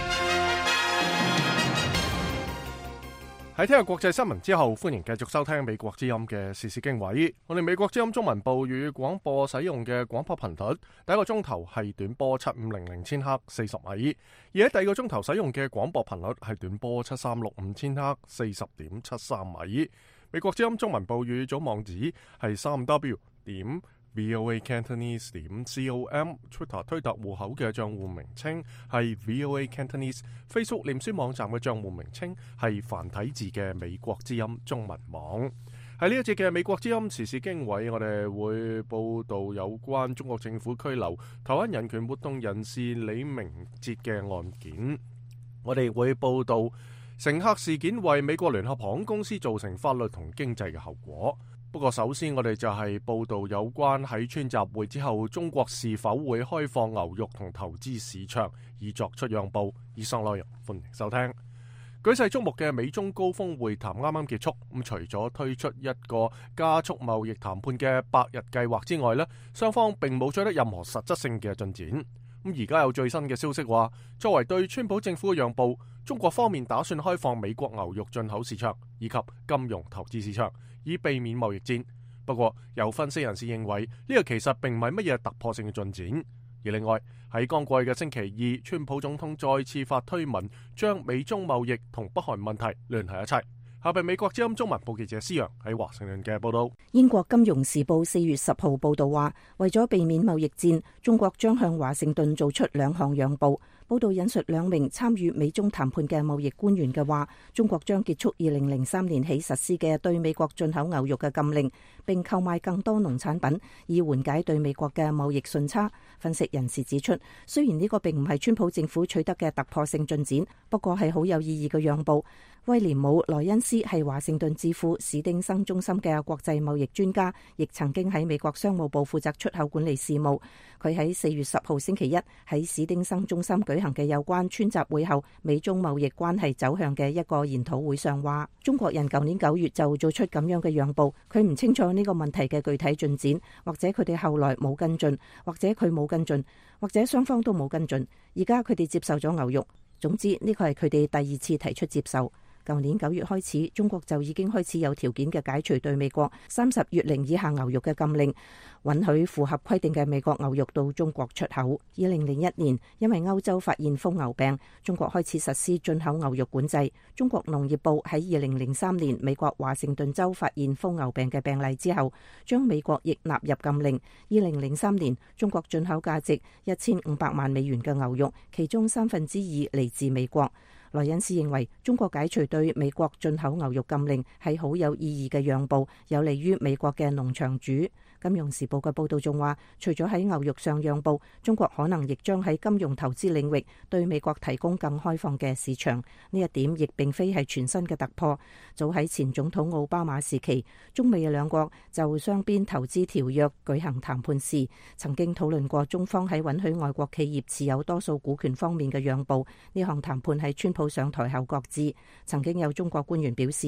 喺聽日國際新聞之後，歡迎繼續收聽美國之音嘅時事經緯。我哋美國之音中文部粵語廣播使用嘅廣播頻率，第一個鐘頭係短波七五零零千赫四十米，而喺第二個鐘頭使用嘅廣播頻率係短波七三六五千赫四十點七三米。美國之音中文部粵語組網址係三 w 點 voa cantonese 點 com，Twitter 推特戶口嘅賬戶名稱係 voa cantonese，Facebook 臉書網站嘅賬戶名稱係繁體字嘅美國之音中文網。喺呢一節嘅美國之音時事經緯，我哋會報道有關中國政府拘留台灣人權活動人士李明哲嘅案件。我哋會報道乘客事件為美國聯合航空公司造成法律同經濟嘅後果。不過首先我哋就係報道有關喺川習會之後，中國是否會開放牛肉同投資市場以作出讓步。以上內容歡迎收聽。舉世矚目嘅美中高峰會談啱啱結束，咁除咗推出一個加速貿易談判嘅百日計劃之外呢，雙方並冇取得任何實質性嘅進展。咁而家有最新嘅消息話，作為對川普政府嘅讓步，中國方面打算開放美國牛肉進口市場以及金融投資市場，以避免貿易戰。不過有分析人士認為呢個其實並唔係乜嘢突破性嘅進展。而另外喺剛過去嘅星期二，川普總統再次發推文，將美中貿易同北韓問題聯繫一齊。下邊美國之音中文部記者施洋喺華盛頓嘅報道。 英國金融時報四月十號報道話，為咗避免貿易戰，中國將向華盛頓做出兩項讓步。報道引述兩名參與美中談判嘅貿易官員嘅話，中國將結束二零零三年起實施嘅對美國進口牛肉嘅禁令，並購買更多農產品，以緩解對美國嘅貿易順差。分析人士指出，雖然呢個並唔係川普政府取得嘅突破性進展，不過係好有意義嘅讓步。威廉姆萊恩斯係華盛頓智庫史丁生中心嘅國際貿易專家，亦曾經喺美國商務部負責出口管理事務。佢喺四月十號星期一喺史丁生中心舉行嘅有關川習會後美中貿易關係走向嘅一個研討會上話，中國人舊年九月就做出咁樣嘅讓步。佢唔清楚呢個問題嘅具體進展，或者佢哋後來冇跟進，或者佢冇跟進，或者雙方都冇跟進。而家佢哋接受咗牛肉。總之呢個係佢哋第二次提出接受。舊年九月開始，中國就已經開始有條件嘅解除對美國三十月齡以下牛肉嘅禁令，允許符合規定嘅美國牛肉到中國出口。二零零一年，因為歐洲發現瘋牛病，中國開始實施進口牛肉管制。中國農業部喺二零零三年美國華盛頓州發現瘋牛病嘅病例之後，將美國亦納入禁令。二零零三年，中國進口價值一千五百萬美元嘅牛肉，其中三分之二嚟自美國。萊恩斯認為中國解除對美國進口牛肉禁令係好有意義嘅讓步，有利於美國嘅農場主。金融時報嘅報道仲話，除咗喺牛肉上讓步，中國可能亦將喺金融投資領域對美國提供更開放嘅市場。呢一點亦並非係全新嘅突破。早喺前總統奧巴馬時期，中美兩國就雙邊投資條約舉行談判時，曾經討論過中方喺允許外國企業持有多數股權方面嘅讓步。呢項談判喺川普上台後擱置。曾經有中國官員表示，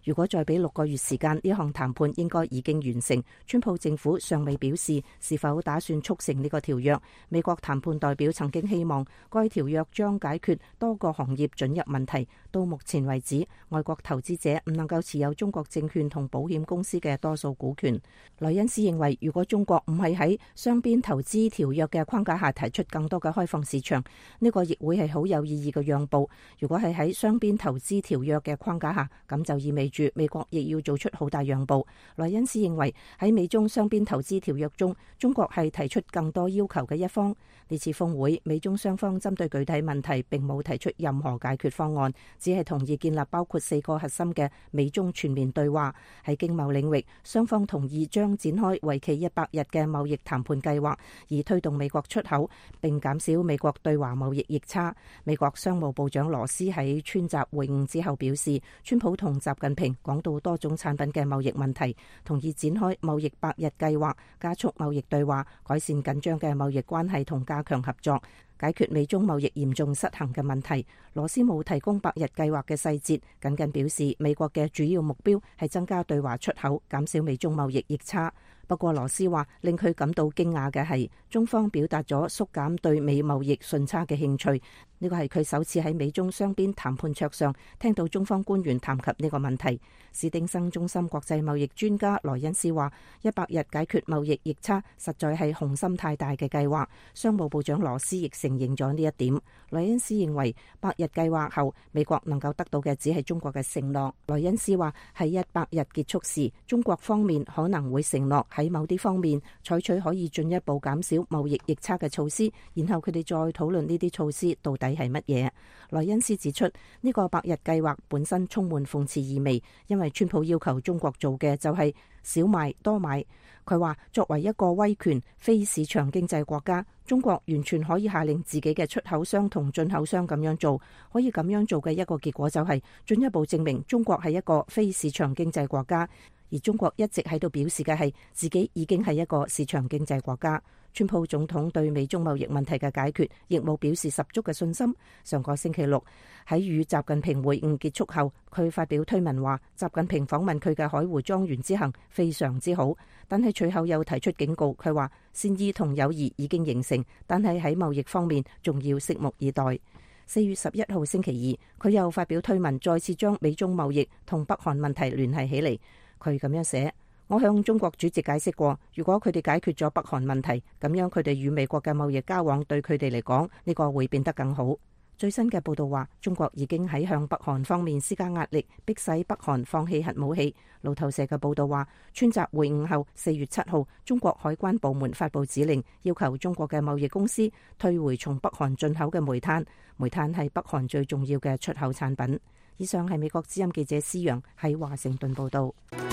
如果再俾六個月時間，呢項談判應該已經完成。川普政府尚未表示是否打算促成呢個條約。美國談判代表曾經希望該條約將解決多個行業准入問題。到目前為止，外國投資者唔能夠持有中國證券同保險公司嘅多數股權。萊恩斯認為，如果中國唔係喺雙邊投資條約嘅框架下提出更多嘅開放市場，呢個亦會係好有意義嘅讓步。如果係喺雙邊投資條約嘅框架下，咁就意味住美國亦要做出好大讓步。萊恩斯認為喺美中雙邊投資條約中，中國係提出更多要求嘅一方。呢次峰會，美中雙方針對具體問題並冇提出任何解決方案，只係同意建立包括四個核心嘅美中全面對話。喺經貿領域，雙方同意將展開為期一百日嘅貿易談判計劃，以推動美國出口並減少美國對華貿易逆差。美國商務部長羅斯喺川習會晤之後表示，川普同習近平講到多種產品嘅貿易問題，同意展開貿易百日計劃，加速貿易對話，改善緊張嘅貿易關係同加強合作，解決美中貿易嚴重失衡嘅問題。羅斯冇提供百日計劃嘅細節，僅僅表示美國嘅主要目標係增加對華出口，減少美中貿易逆差。不過羅斯話，令佢感到驚訝嘅係，中方表達咗縮減對美貿易順差嘅興趣。呢個係佢首次喺美中雙邊談判桌上聽到中方官員談及呢個問題。史丁生中心國際貿易專家萊恩斯話，一百日解決貿易逆差實在係雄心太大嘅計劃。商務部長羅斯亦承認咗呢一點。萊恩斯認為，百日計劃後美國能夠得到嘅只係中國嘅承諾。萊恩斯話，喺一百日結束時，中國方面可能會承諾喺某啲方面採取可以進一步減少貿易逆差嘅措施，然後佢哋再討論呢啲措施到底係乜嘢。萊恩斯指出，呢個百日計劃本身充滿諷刺意味，因為川普要求中國做嘅就係少買多買。佢話，作為一個威權非市場經濟國家，中國完全可以下令自己嘅出口商同進口商咁樣做。可以咁樣做嘅一個結果就係進一步證明中國係一個非市場經濟國家。而中國一直喺度表示嘅係自己已經係一個市場經濟國家。川普總統對美中貿易問題嘅解決亦冇表示十足嘅信心。上個星期六喺與習近平會晤結束後，佢發表推文話，習近平訪問佢嘅海湖莊園之行非常之好，但係隨後又提出警告，佢話善意同友誼已經形成，但係喺貿易方面仲要拭目以待。四月十一號星期二，佢又發表推文，再次將美中貿易同北韓問題聯繫起嚟。佢咁樣寫，我向中國主席解釋過，如果佢哋解決咗北韓問題，咁樣佢哋與美國嘅貿易交往對佢哋嚟講，呢個會變得更好。最新嘅報道話，中國已經喺向北韓方面施加壓力，迫使北韓放棄核武器。路透社嘅報道話，川習會晤後，四月七號，中國海關部門發布指令，要求中國嘅貿易公司退回從北韓進口嘅煤炭。煤炭係北韓最重要嘅出口產品。以上係美國之音記者施陽喺華盛頓報道。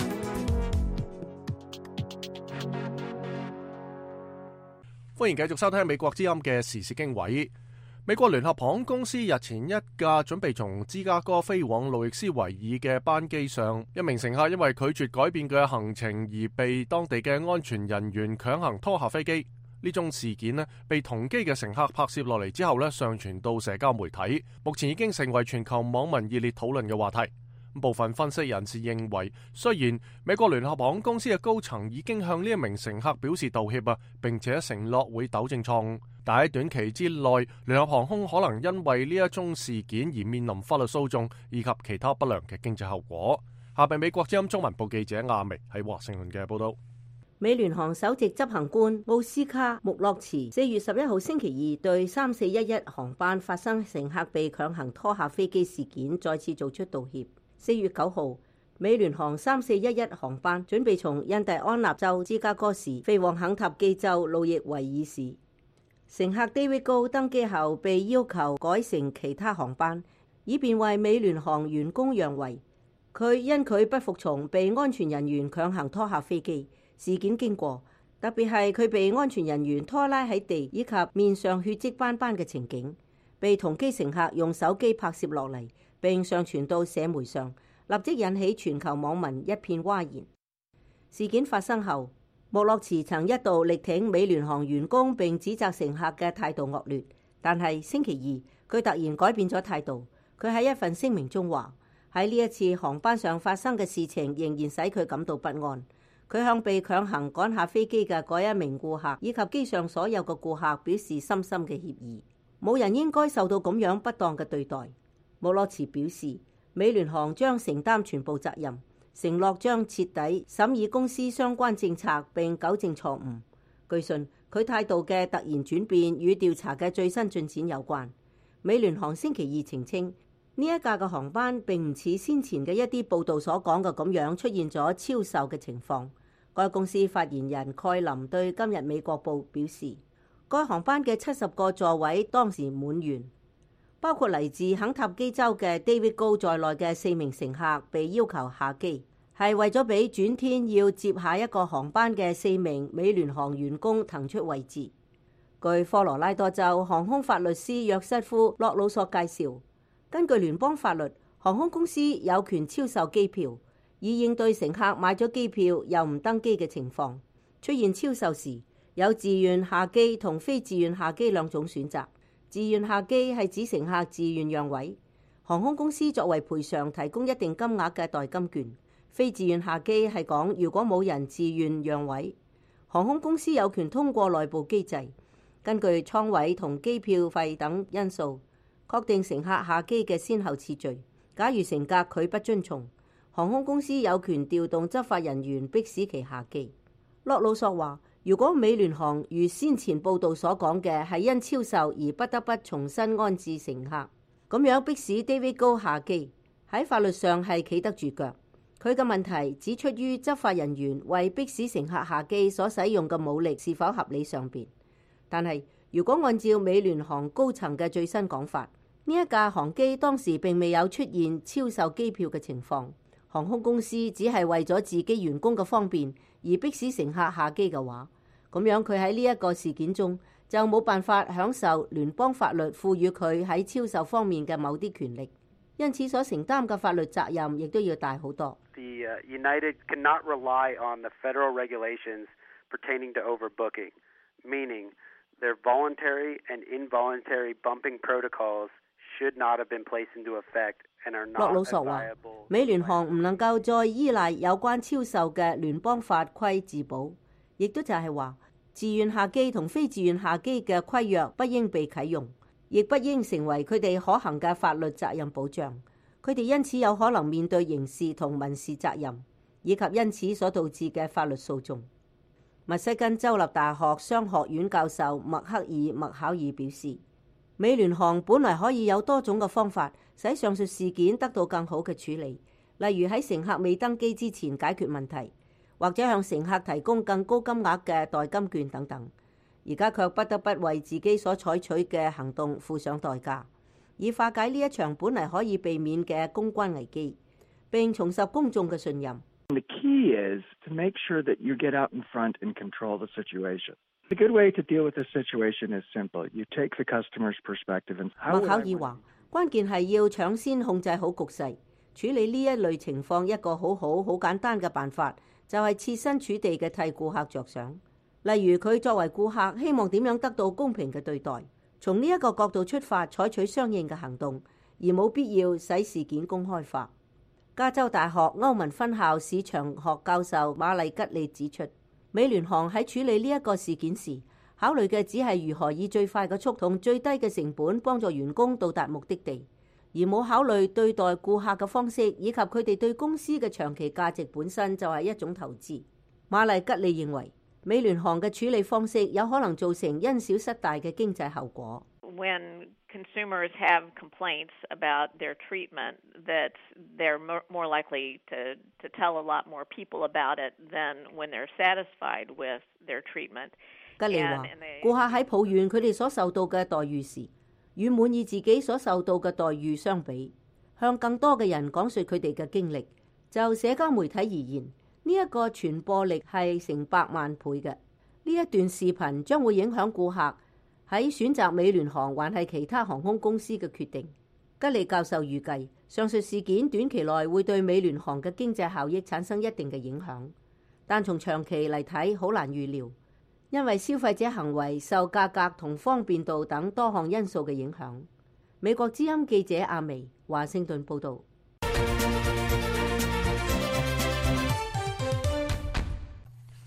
歡迎繼續收聽美國之音嘅時事經緯。美國聯合航空公司日前一架準備從芝加哥飛往路易斯維爾嘅班機上，一名乘客因為拒絕改變佢嘅行程而被當地嘅安全人員強行拖下飛機。呢宗事件咧被同機嘅乘客拍攝落嚟之後咧，上傳到社交媒體，目前已經成為全球網民熱烈討論嘅話題。部分分析人士認為，雖然美國聯合航空公司嘅高層已經向呢一名乘客表示道歉啊，並且承諾會糾正錯誤，但喺短期之內，聯合航空可能因為呢一宗事件而面臨法律訴訟以及其他不良嘅經濟後果。下邊美國之音中文部記者亞薇喺華盛頓嘅報道。 美聯航首席執行官奧斯卡穆洛茨四月十一號星期二對三四一一航班發生乘客被強行拖下飛機事件再次做出道歉。四月九號，美聯航三四一一航班準備從印第安納州芝加哥市飛往肯塔基州路易維爾市，乘客 David 高登機後被要求改乘其他航班，以便為美聯航員工讓位。佢因佢不服從，被安全人員強行拖下飛機。事件經過，特別係佢被安全人員拖拉喺地以及面上血跡斑斑嘅情景，被同機乘客用手機拍攝落嚟，並上傳到社媒上，立即引起全球網民一片譁然。事件發生後，穆洛茨曾一度力挺美聯航員工，並指責乘客嘅態度惡劣。但係星期二，佢突然改變咗態度。佢喺一份聲明中話： 喺呢一次航班上發生嘅事情仍然使佢感到不安。佢向被強行趕下飛機嘅嗰一名顧客以及機上所有嘅顧客表示深深嘅歉意。冇人應該受到咁樣不當嘅對待。穆洛茨表示，美聯航將承擔全部責任，承諾將徹底審議公司相關政策並糾正錯誤。據信，佢態度嘅突然轉變與調查嘅最新進展有關。美聯航星期二澄清，呢一架嘅航班並唔似先前嘅一啲報道所講嘅咁樣出現咗超售嘅情況。該公司發言人蓋林對今日美國報表示，該航班嘅七十個座位當時滿員，包括嚟自肯塔基州嘅 David Go 在內嘅四名乘客被要求下機，係為咗俾轉天要接下一個航班嘅四名美聯航員工騰出位置。據科羅拉多州航空法律師約瑟夫·洛魯索介紹，根據聯邦法律，航空公司有權超售機票，以應對乘客買咗機票又唔登機嘅情況。出現超售時，有自願下機同非自願下機兩種選擇。自願下機係指乘客自願讓位，航空公司作為賠償提供一定金額嘅代金券。非自願下機係講如果冇人自願讓位，航空公司有權通過內部機制，根據艙位同機票費等因素，確定乘客下機嘅先後次序。假如乘客拒不遵從，航空公司有權調動執法人員迫使其下機。洛魯索話，如果美聯航如先前報道所講嘅係因超售而不得不重新安置乘客，咁樣迫使 David Go 下機，喺法律上係企得住腳。佢嘅問題指出於執法人員為迫使乘客下機所使用嘅武力是否合理上邊。但係如果按照美聯航高層嘅最新講法，呢一架航機當時並未有出現超售機票嘅情況，航空公司只係為咗自己員工嘅方便而迫使乘客下機嘅話，咁樣佢喺呢一個事件中就冇辦法享受聯邦法律賦予佢喺超售方面嘅某啲權力，因此所承擔嘅法律責任亦都要大好多。 The uh, United cannot rely on the federal regulations pertaining to overbooking, meaning their voluntary and involuntary bumping protocols should not have been placed into effect and are not 洛魯索話， viable. 美聯航唔能夠再依賴有關超售嘅聯邦法規自保，亦都就係話自願下機同非自願下機嘅規約不應被啟用，亦不應成為佢哋可行嘅法律責任保障。佢哋因此有可能面對刑事同民事責任，以及因此所導致嘅法律訴訟。密西根州立大學商學院教授麥克爾麥考爾表示，美聯航本來可以有多種嘅方法使上述事件得到更好嘅處理，例如喺乘客未登機之前解決問題，或者向乘客提供更高金額嘅代金券等等。而家卻不得不為自己所採取嘅行動付上代價，以化解呢一場本嚟可以避免嘅公關危機，並重拾公眾嘅信任。 The key is to make sure that you get out in front and control the situation. A good way to deal with this situation is simple. You take the customer's perspective and how 麥考爾話，關鍵係要搶先控制好局勢，處理呢一類情況一個好好好簡單嘅辦法，就係設身處地嘅替顧客着想。例如佢作為顧客，希望點樣得到公平嘅對待，從呢一個角度出發，採取相應嘅行動，而冇必要使事件公開化。加州大學歐文分校市場學教授馬麗吉利指出，美聯航喺處理呢一個事件時，考慮嘅只係如何以最快嘅速同最低嘅成本幫助員工到達目的地，而冇考慮對待顧客嘅方式以及佢哋對公司嘅長期價值本身就係一種投資。馬麗吉利認為，美聯航嘅處理方式有可能造成因小失大嘅經濟後果。 When consumers have complaints about their treatment, that they're more likely to, to tell a lot more people about it than when they're satisfied with their treatment. 吉利話，顧客喺抱怨佢哋所受到嘅待遇時，與滿意自己所受到嘅待遇相比，向更多嘅人講述佢哋嘅經歷。就社交媒體而言，呢一個傳播力係成百萬倍嘅。呢一段視頻將會影響顧客喺選擇美聯航還係其他航空公司嘅決定。吉利教授預計，上述事件短期內會對美聯航嘅經濟效益產生一定嘅影響，但從長期嚟睇好難預料，因為消費者行為受價格同方便度等多項因素嘅影響。美國之音記者阿薇華盛頓報導。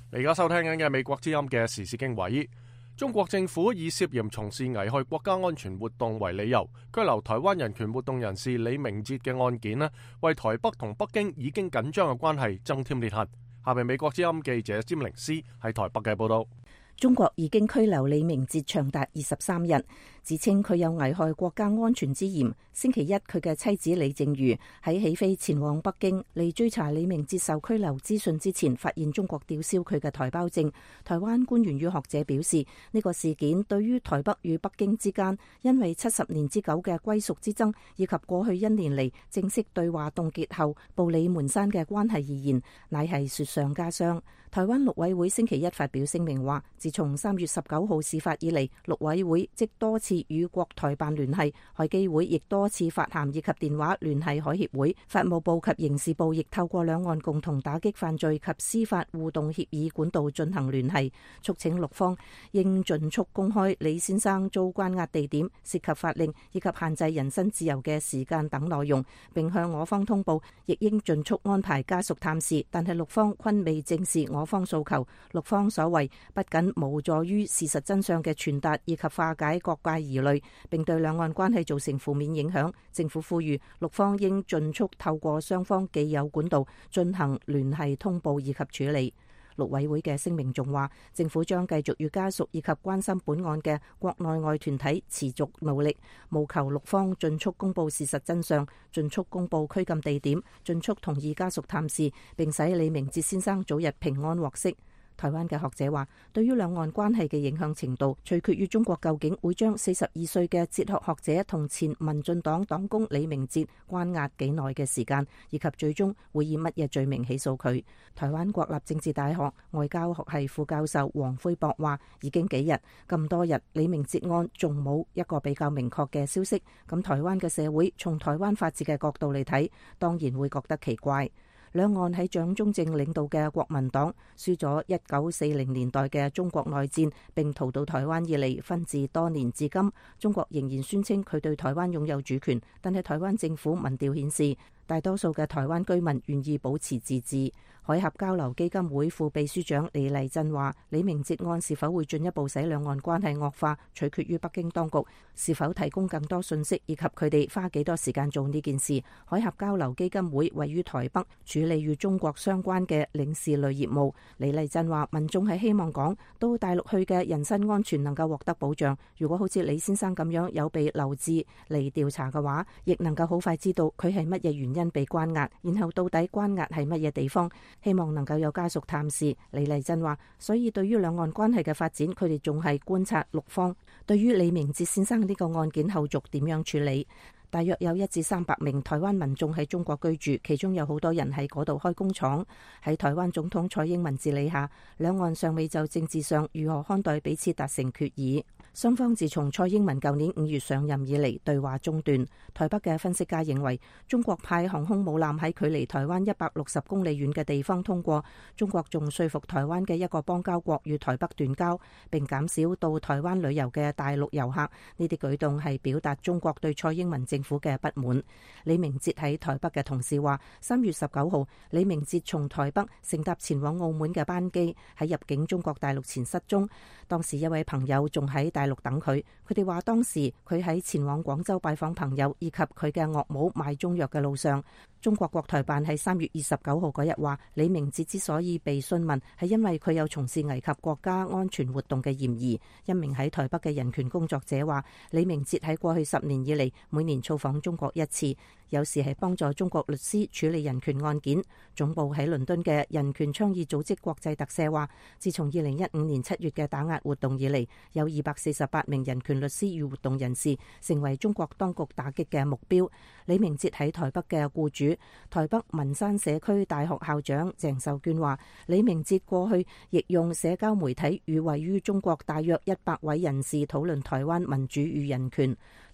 你而家收聽緊嘅美國之音嘅時事經緯。中國政府以涉嫌從事危害國家安全活動為理由，拘留台灣人權活動人士李明哲嘅案件呢，為台北同北京已經緊張嘅關係增添裂痕。下面美國之音記者詹玲斯喺台北嘅報道。 中國已經拘留李明哲長達二十三日，自稱佢有危害國家安全之嫌。星期一，佢嘅妻子李靜瑜喺起飛前往北京嚟追查李明哲受拘留資訊之前，發現中國吊銷佢嘅台胞證。台灣官員與學者表示，呢個事件對於台北與北京之間因為七十年之久嘅歸屬之爭，以及過去一年嚟正式對話凍結後步履蹣跚嘅關係而言，乃係雪上加霜。台灣陸委會星期一發表聲明話，自從三月十九號事發以嚟，陸委會即多次與國台辦聯繫，海基會亦多次發函以及電話聯繫海協會，法務部及刑事部亦透過兩岸共同打擊犯罪及司法互動協議管道進行聯繫，促請陸方應盡速公開李先生遭關押地點、涉及法令以及限制人身自由嘅時間等內容，並向我方通報，亦應盡速安排家屬探視。但係陸方均未正視我方訴求，陸方所謂不僅無助於事實真相嘅傳達以及化解各界疑慮，並對兩岸關係造成負面影響。政府呼籲陸方應盡速透過雙方既有管道進行聯繫通報以及處理。陸委會嘅聲明仲話，政府將繼續與家屬以及關心本案嘅國內外團體持續努力，務求陸方盡速公布事實真相，盡速公布拘禁地點，盡速同意家屬探視，並使李明哲先生早日平安獲釋。台灣嘅學者話，對於兩岸關係嘅影響程度，取決於中國究竟會將四十二歲嘅哲學學者同前民進黨黨工李明哲關押幾耐嘅時間，以及最終會以乜嘢罪名起訴佢。台灣國立政治大學外交學系副教授黃輝博話，已經幾日咁多日，李明哲案仲冇一個比較明確嘅消息。咁台灣嘅社會從台灣法治嘅角度嚟睇，當然會覺得奇怪。兩岸喺蔣中正領導嘅國民黨輸咗一九四零年代嘅中國內戰，並逃到台灣以嚟，分治多年至今，中國仍然宣稱佢對台灣擁有主權，但係台灣政府民調顯示，大多數嘅台灣居民願意保持自治。海峽交流基金會副秘書長李麗珍話，李明哲案是否會進一步使兩岸關係惡化，取決於北京當局是否提供更多信息，以及佢哋花幾多時間做呢件事。海峽交流基金會位於台北，處理與中國相關嘅領事類業務。李麗珍話，民眾係希望講到大陸去嘅人身安全能夠獲得保障。如果好似李先生咁樣有被留置嚟調查嘅話，亦能夠好快知道佢係乜嘢原因被關押，然後到底關押係乜嘢地方。希望能夠有家屬探視。李麗珍話，所以對於兩岸關係嘅發展，佢哋仲係觀察陸方對於李明哲先生呢個案件後續點樣處理。大約有一至三百名台灣民眾喺中國居住，其中有好多人喺嗰度開工廠。喺台灣總統蔡英文治理下，兩岸尚未就政治上如何看待彼此達成決議。雙方自從蔡英文舊年五月上任以嚟，對話中斷。台北嘅分析家認為，中國派航空母艦喺距離台灣一百六十公里遠嘅地方通過，中國仲說服台灣嘅一個邦交國與台北斷交，並減少到台灣旅遊嘅大陸遊客。呢啲舉動係表達中國對蔡英文政府嘅不滿。李明哲喺台北嘅同事話，三月十九號，李明哲從台北乘搭前往澳門嘅班機喺入境中國大陸前失蹤，當時一位朋友仲喺大陸等佢。佢哋話當時佢喺前往廣州拜訪朋友以及佢嘅岳母買中藥嘅路上。中國國台辦喺三月二十九號嗰日話，李明哲之所以被詢問，係因為佢有從事危及國家安全活動嘅嫌疑。一名喺台北嘅人權工作者話，李明哲喺過去十年以嚟，每年造訪中國一次，有時係幫助中國律師處理人權案件。總部喺倫敦嘅人權倡議組織國際特赦話，自從二零一五年七月嘅打壓活動以嚟，有二百四十八名人權律師與活動人士成為中國當局打擊嘅目標。李明哲喺台北嘅僱主台北文山社區大學校長鄭秀娟話，李明哲過去亦用社交媒體與位於中國大約一百位人士討論台灣民主與人權。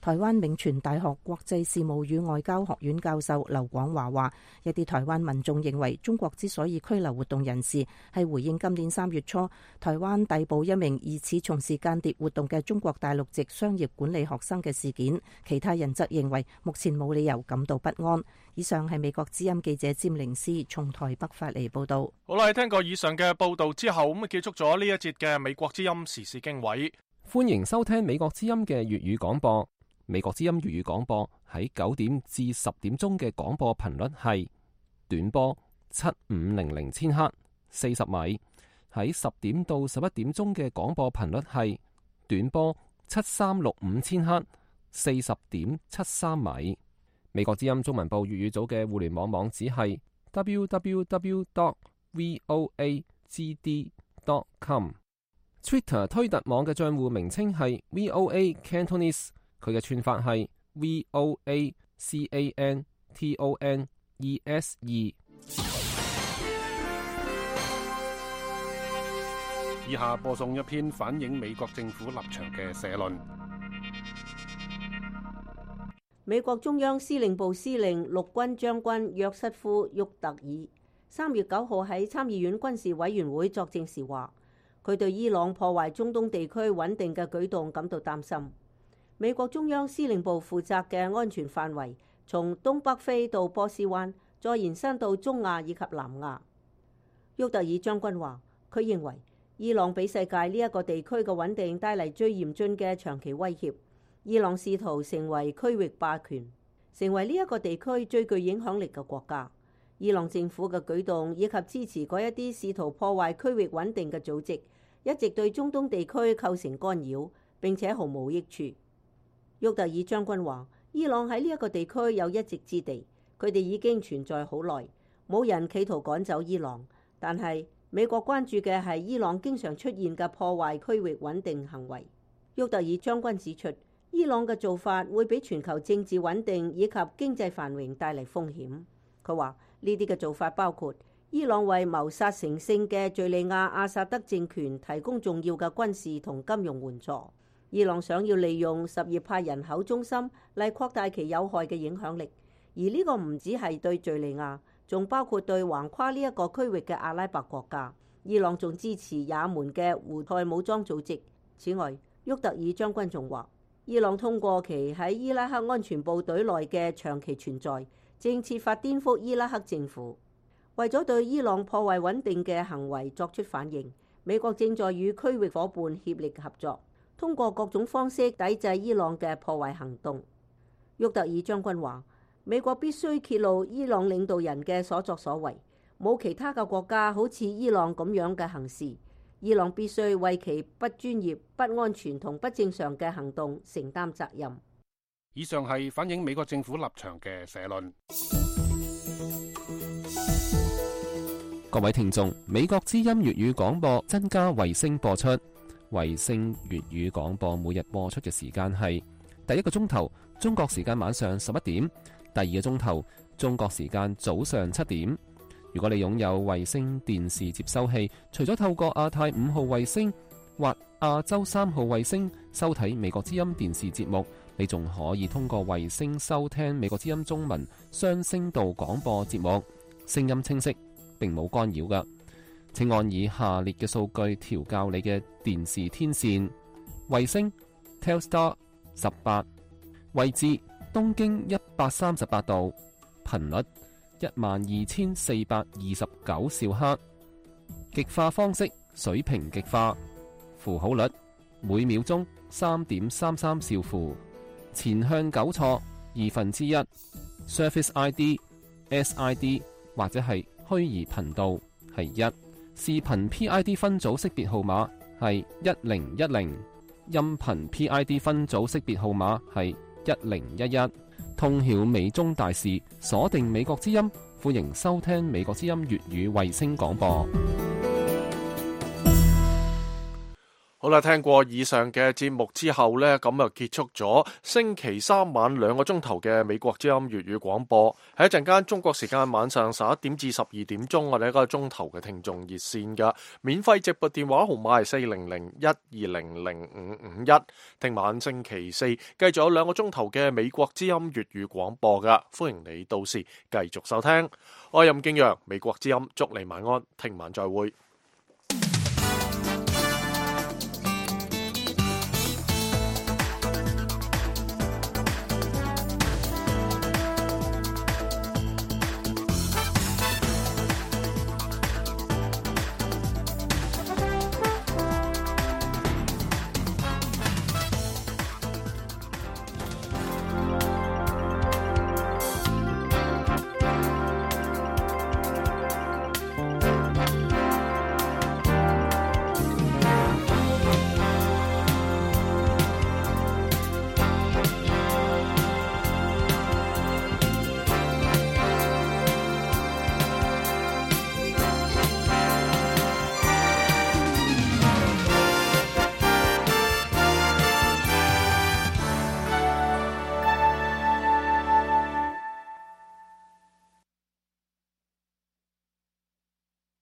台灣銘傳大學國際事務與外交學院教授劉廣華話，一啲台灣民眾認為中國之所以拘留活動人士，係回應今年三月初台灣逮捕一名疑似從事間諜活動嘅中國大陸籍商業管理學生嘅事件。其他人則認為目前冇理由感到不安。以上係美國之音記者詹玲斯從台北發嚟報道。 好啦，聽過以上嘅報道之後，咁結束咗呢一節嘅美國之音時事經緯。 歡迎收聽美國之音嘅粵語廣播。美國之音粵語廣播喺九點至十點鐘嘅廣播頻率係短波七五零零千赫四十米，喺十點到十一點鐘嘅廣播頻率係短波七三六五千赫四十點七三米。美國之音中文部粵語組嘅互聯網網址係 double-u double-u double-u dot voa g d dot com。Twitter 推特網嘅賬戶名稱係 V O A Cantonese， 佢嘅串法係 V O A C A N T O N E S E。 以下播送一篇反映美國政府立場嘅社論。 美國中央司令部司令陸軍將軍約瑟夫沃特爾三月九號喺參議院軍事委員會作證時話，佢對伊朗破壞中東地區穩定嘅舉動感到擔心。美國中央司令部負責嘅安全範圍從東北非到波斯灣，再延伸到中亞以及南亞。沃特爾將軍話，佢認為伊朗俾世界呢一個地區嘅穩定帶嚟最嚴峻嘅長期威脅。伊朗試圖成為區域霸權，成為呢一個地區最具影響力嘅國家。伊朗政府嘅舉動以及支持嗰一啲試圖破壞區域穩定嘅組織，一直對中東地區構成干擾，並且毫無益處。沃特爾將軍話，伊朗喺呢一個地區有一席之地，佢哋已經存在好耐，冇人企圖趕走伊朗。但係美國關注嘅係伊朗經常出現嘅破壞區域穩定行為。沃特爾將軍指出，伊朗嘅做法會俾全球政治穩定以及經濟繁榮帶嚟風險。佢話呢啲嘅做法包括伊朗為謀殺成性嘅敘利亞阿薩德政權提供重要嘅軍事同金融援助。伊朗想要利用什葉派人口中心嚟擴大其有害嘅影響力，而呢個唔只係對敘利亞，仲包括對橫跨呢一個區域嘅阿拉伯國家。伊朗仲支持也門嘅胡塞武裝組織。此外，沃特爾將軍仲話，伊朗通過其喺伊拉克安全部隊內嘅長期存在，正設法顛覆伊拉克政府。為咗對伊朗破壞穩定嘅行為作出反應，美國正在與區域夥伴協力合作，通過各種方式抵制伊朗嘅破壞行動。沃特爾將軍話，美國必須揭露伊朗領導人嘅所作所為，冇其他嘅國家好似伊朗咁樣嘅行事。伊朗必須為其不專業、不安全同不正常嘅行動承擔責任。 以上係反映美國政府立場嘅社論。 各位聽眾，美國之音粵語廣播增加衛星播出。衛星粵語廣播每日播出嘅時間係第一個鐘頭中國時間晚上十一點，第二個鐘頭中國時間早上七點。如果你擁有衛星電視接收器，除咗透過亞太五號衛星或亞洲三號衛星收睇美國之音電視節目，你仲可以通過衛星收聽美國之音中文雙聲道廣播節目，聲音清晰，並冇干擾㗎。請按以下列嘅數據調校你嘅電視天線：衛星 Telstar 十八，位置東經一百三十八度，頻率一萬二千四百二十九兆赫，極化方式水平極化，符號率每秒鐘三點三三兆符，前向糾錯二分之一 ，Service I D S I D 或者係虛擬頻道係一，視頻 P I D 分組識別號碼係一零一零，音頻 P I D 分組識別號碼係一零一一。通曉美中大事，鎖定美國之音，歡迎收聽美國之音粵語衛星廣播。 好啦，聽過以上嘅節目之後呢，咁就結束咗星期三晚兩個鐘頭嘅美國之音粵語廣播。喺一陣間中國時間晚上十一點至十二點鐘，我哋一個鐘頭嘅聽眾熱線嘅免費直撥電話號碼係四零零一二零零五五一。聽晚星期四繼續有兩個鐘頭嘅美國之音粵語廣播噶，歡迎你到時繼續收聽。我係任敬陽，美國之音，祝你晚安，聽晚再會。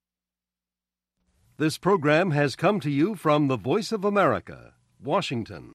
This program has come to you from the Voice of America, Washington.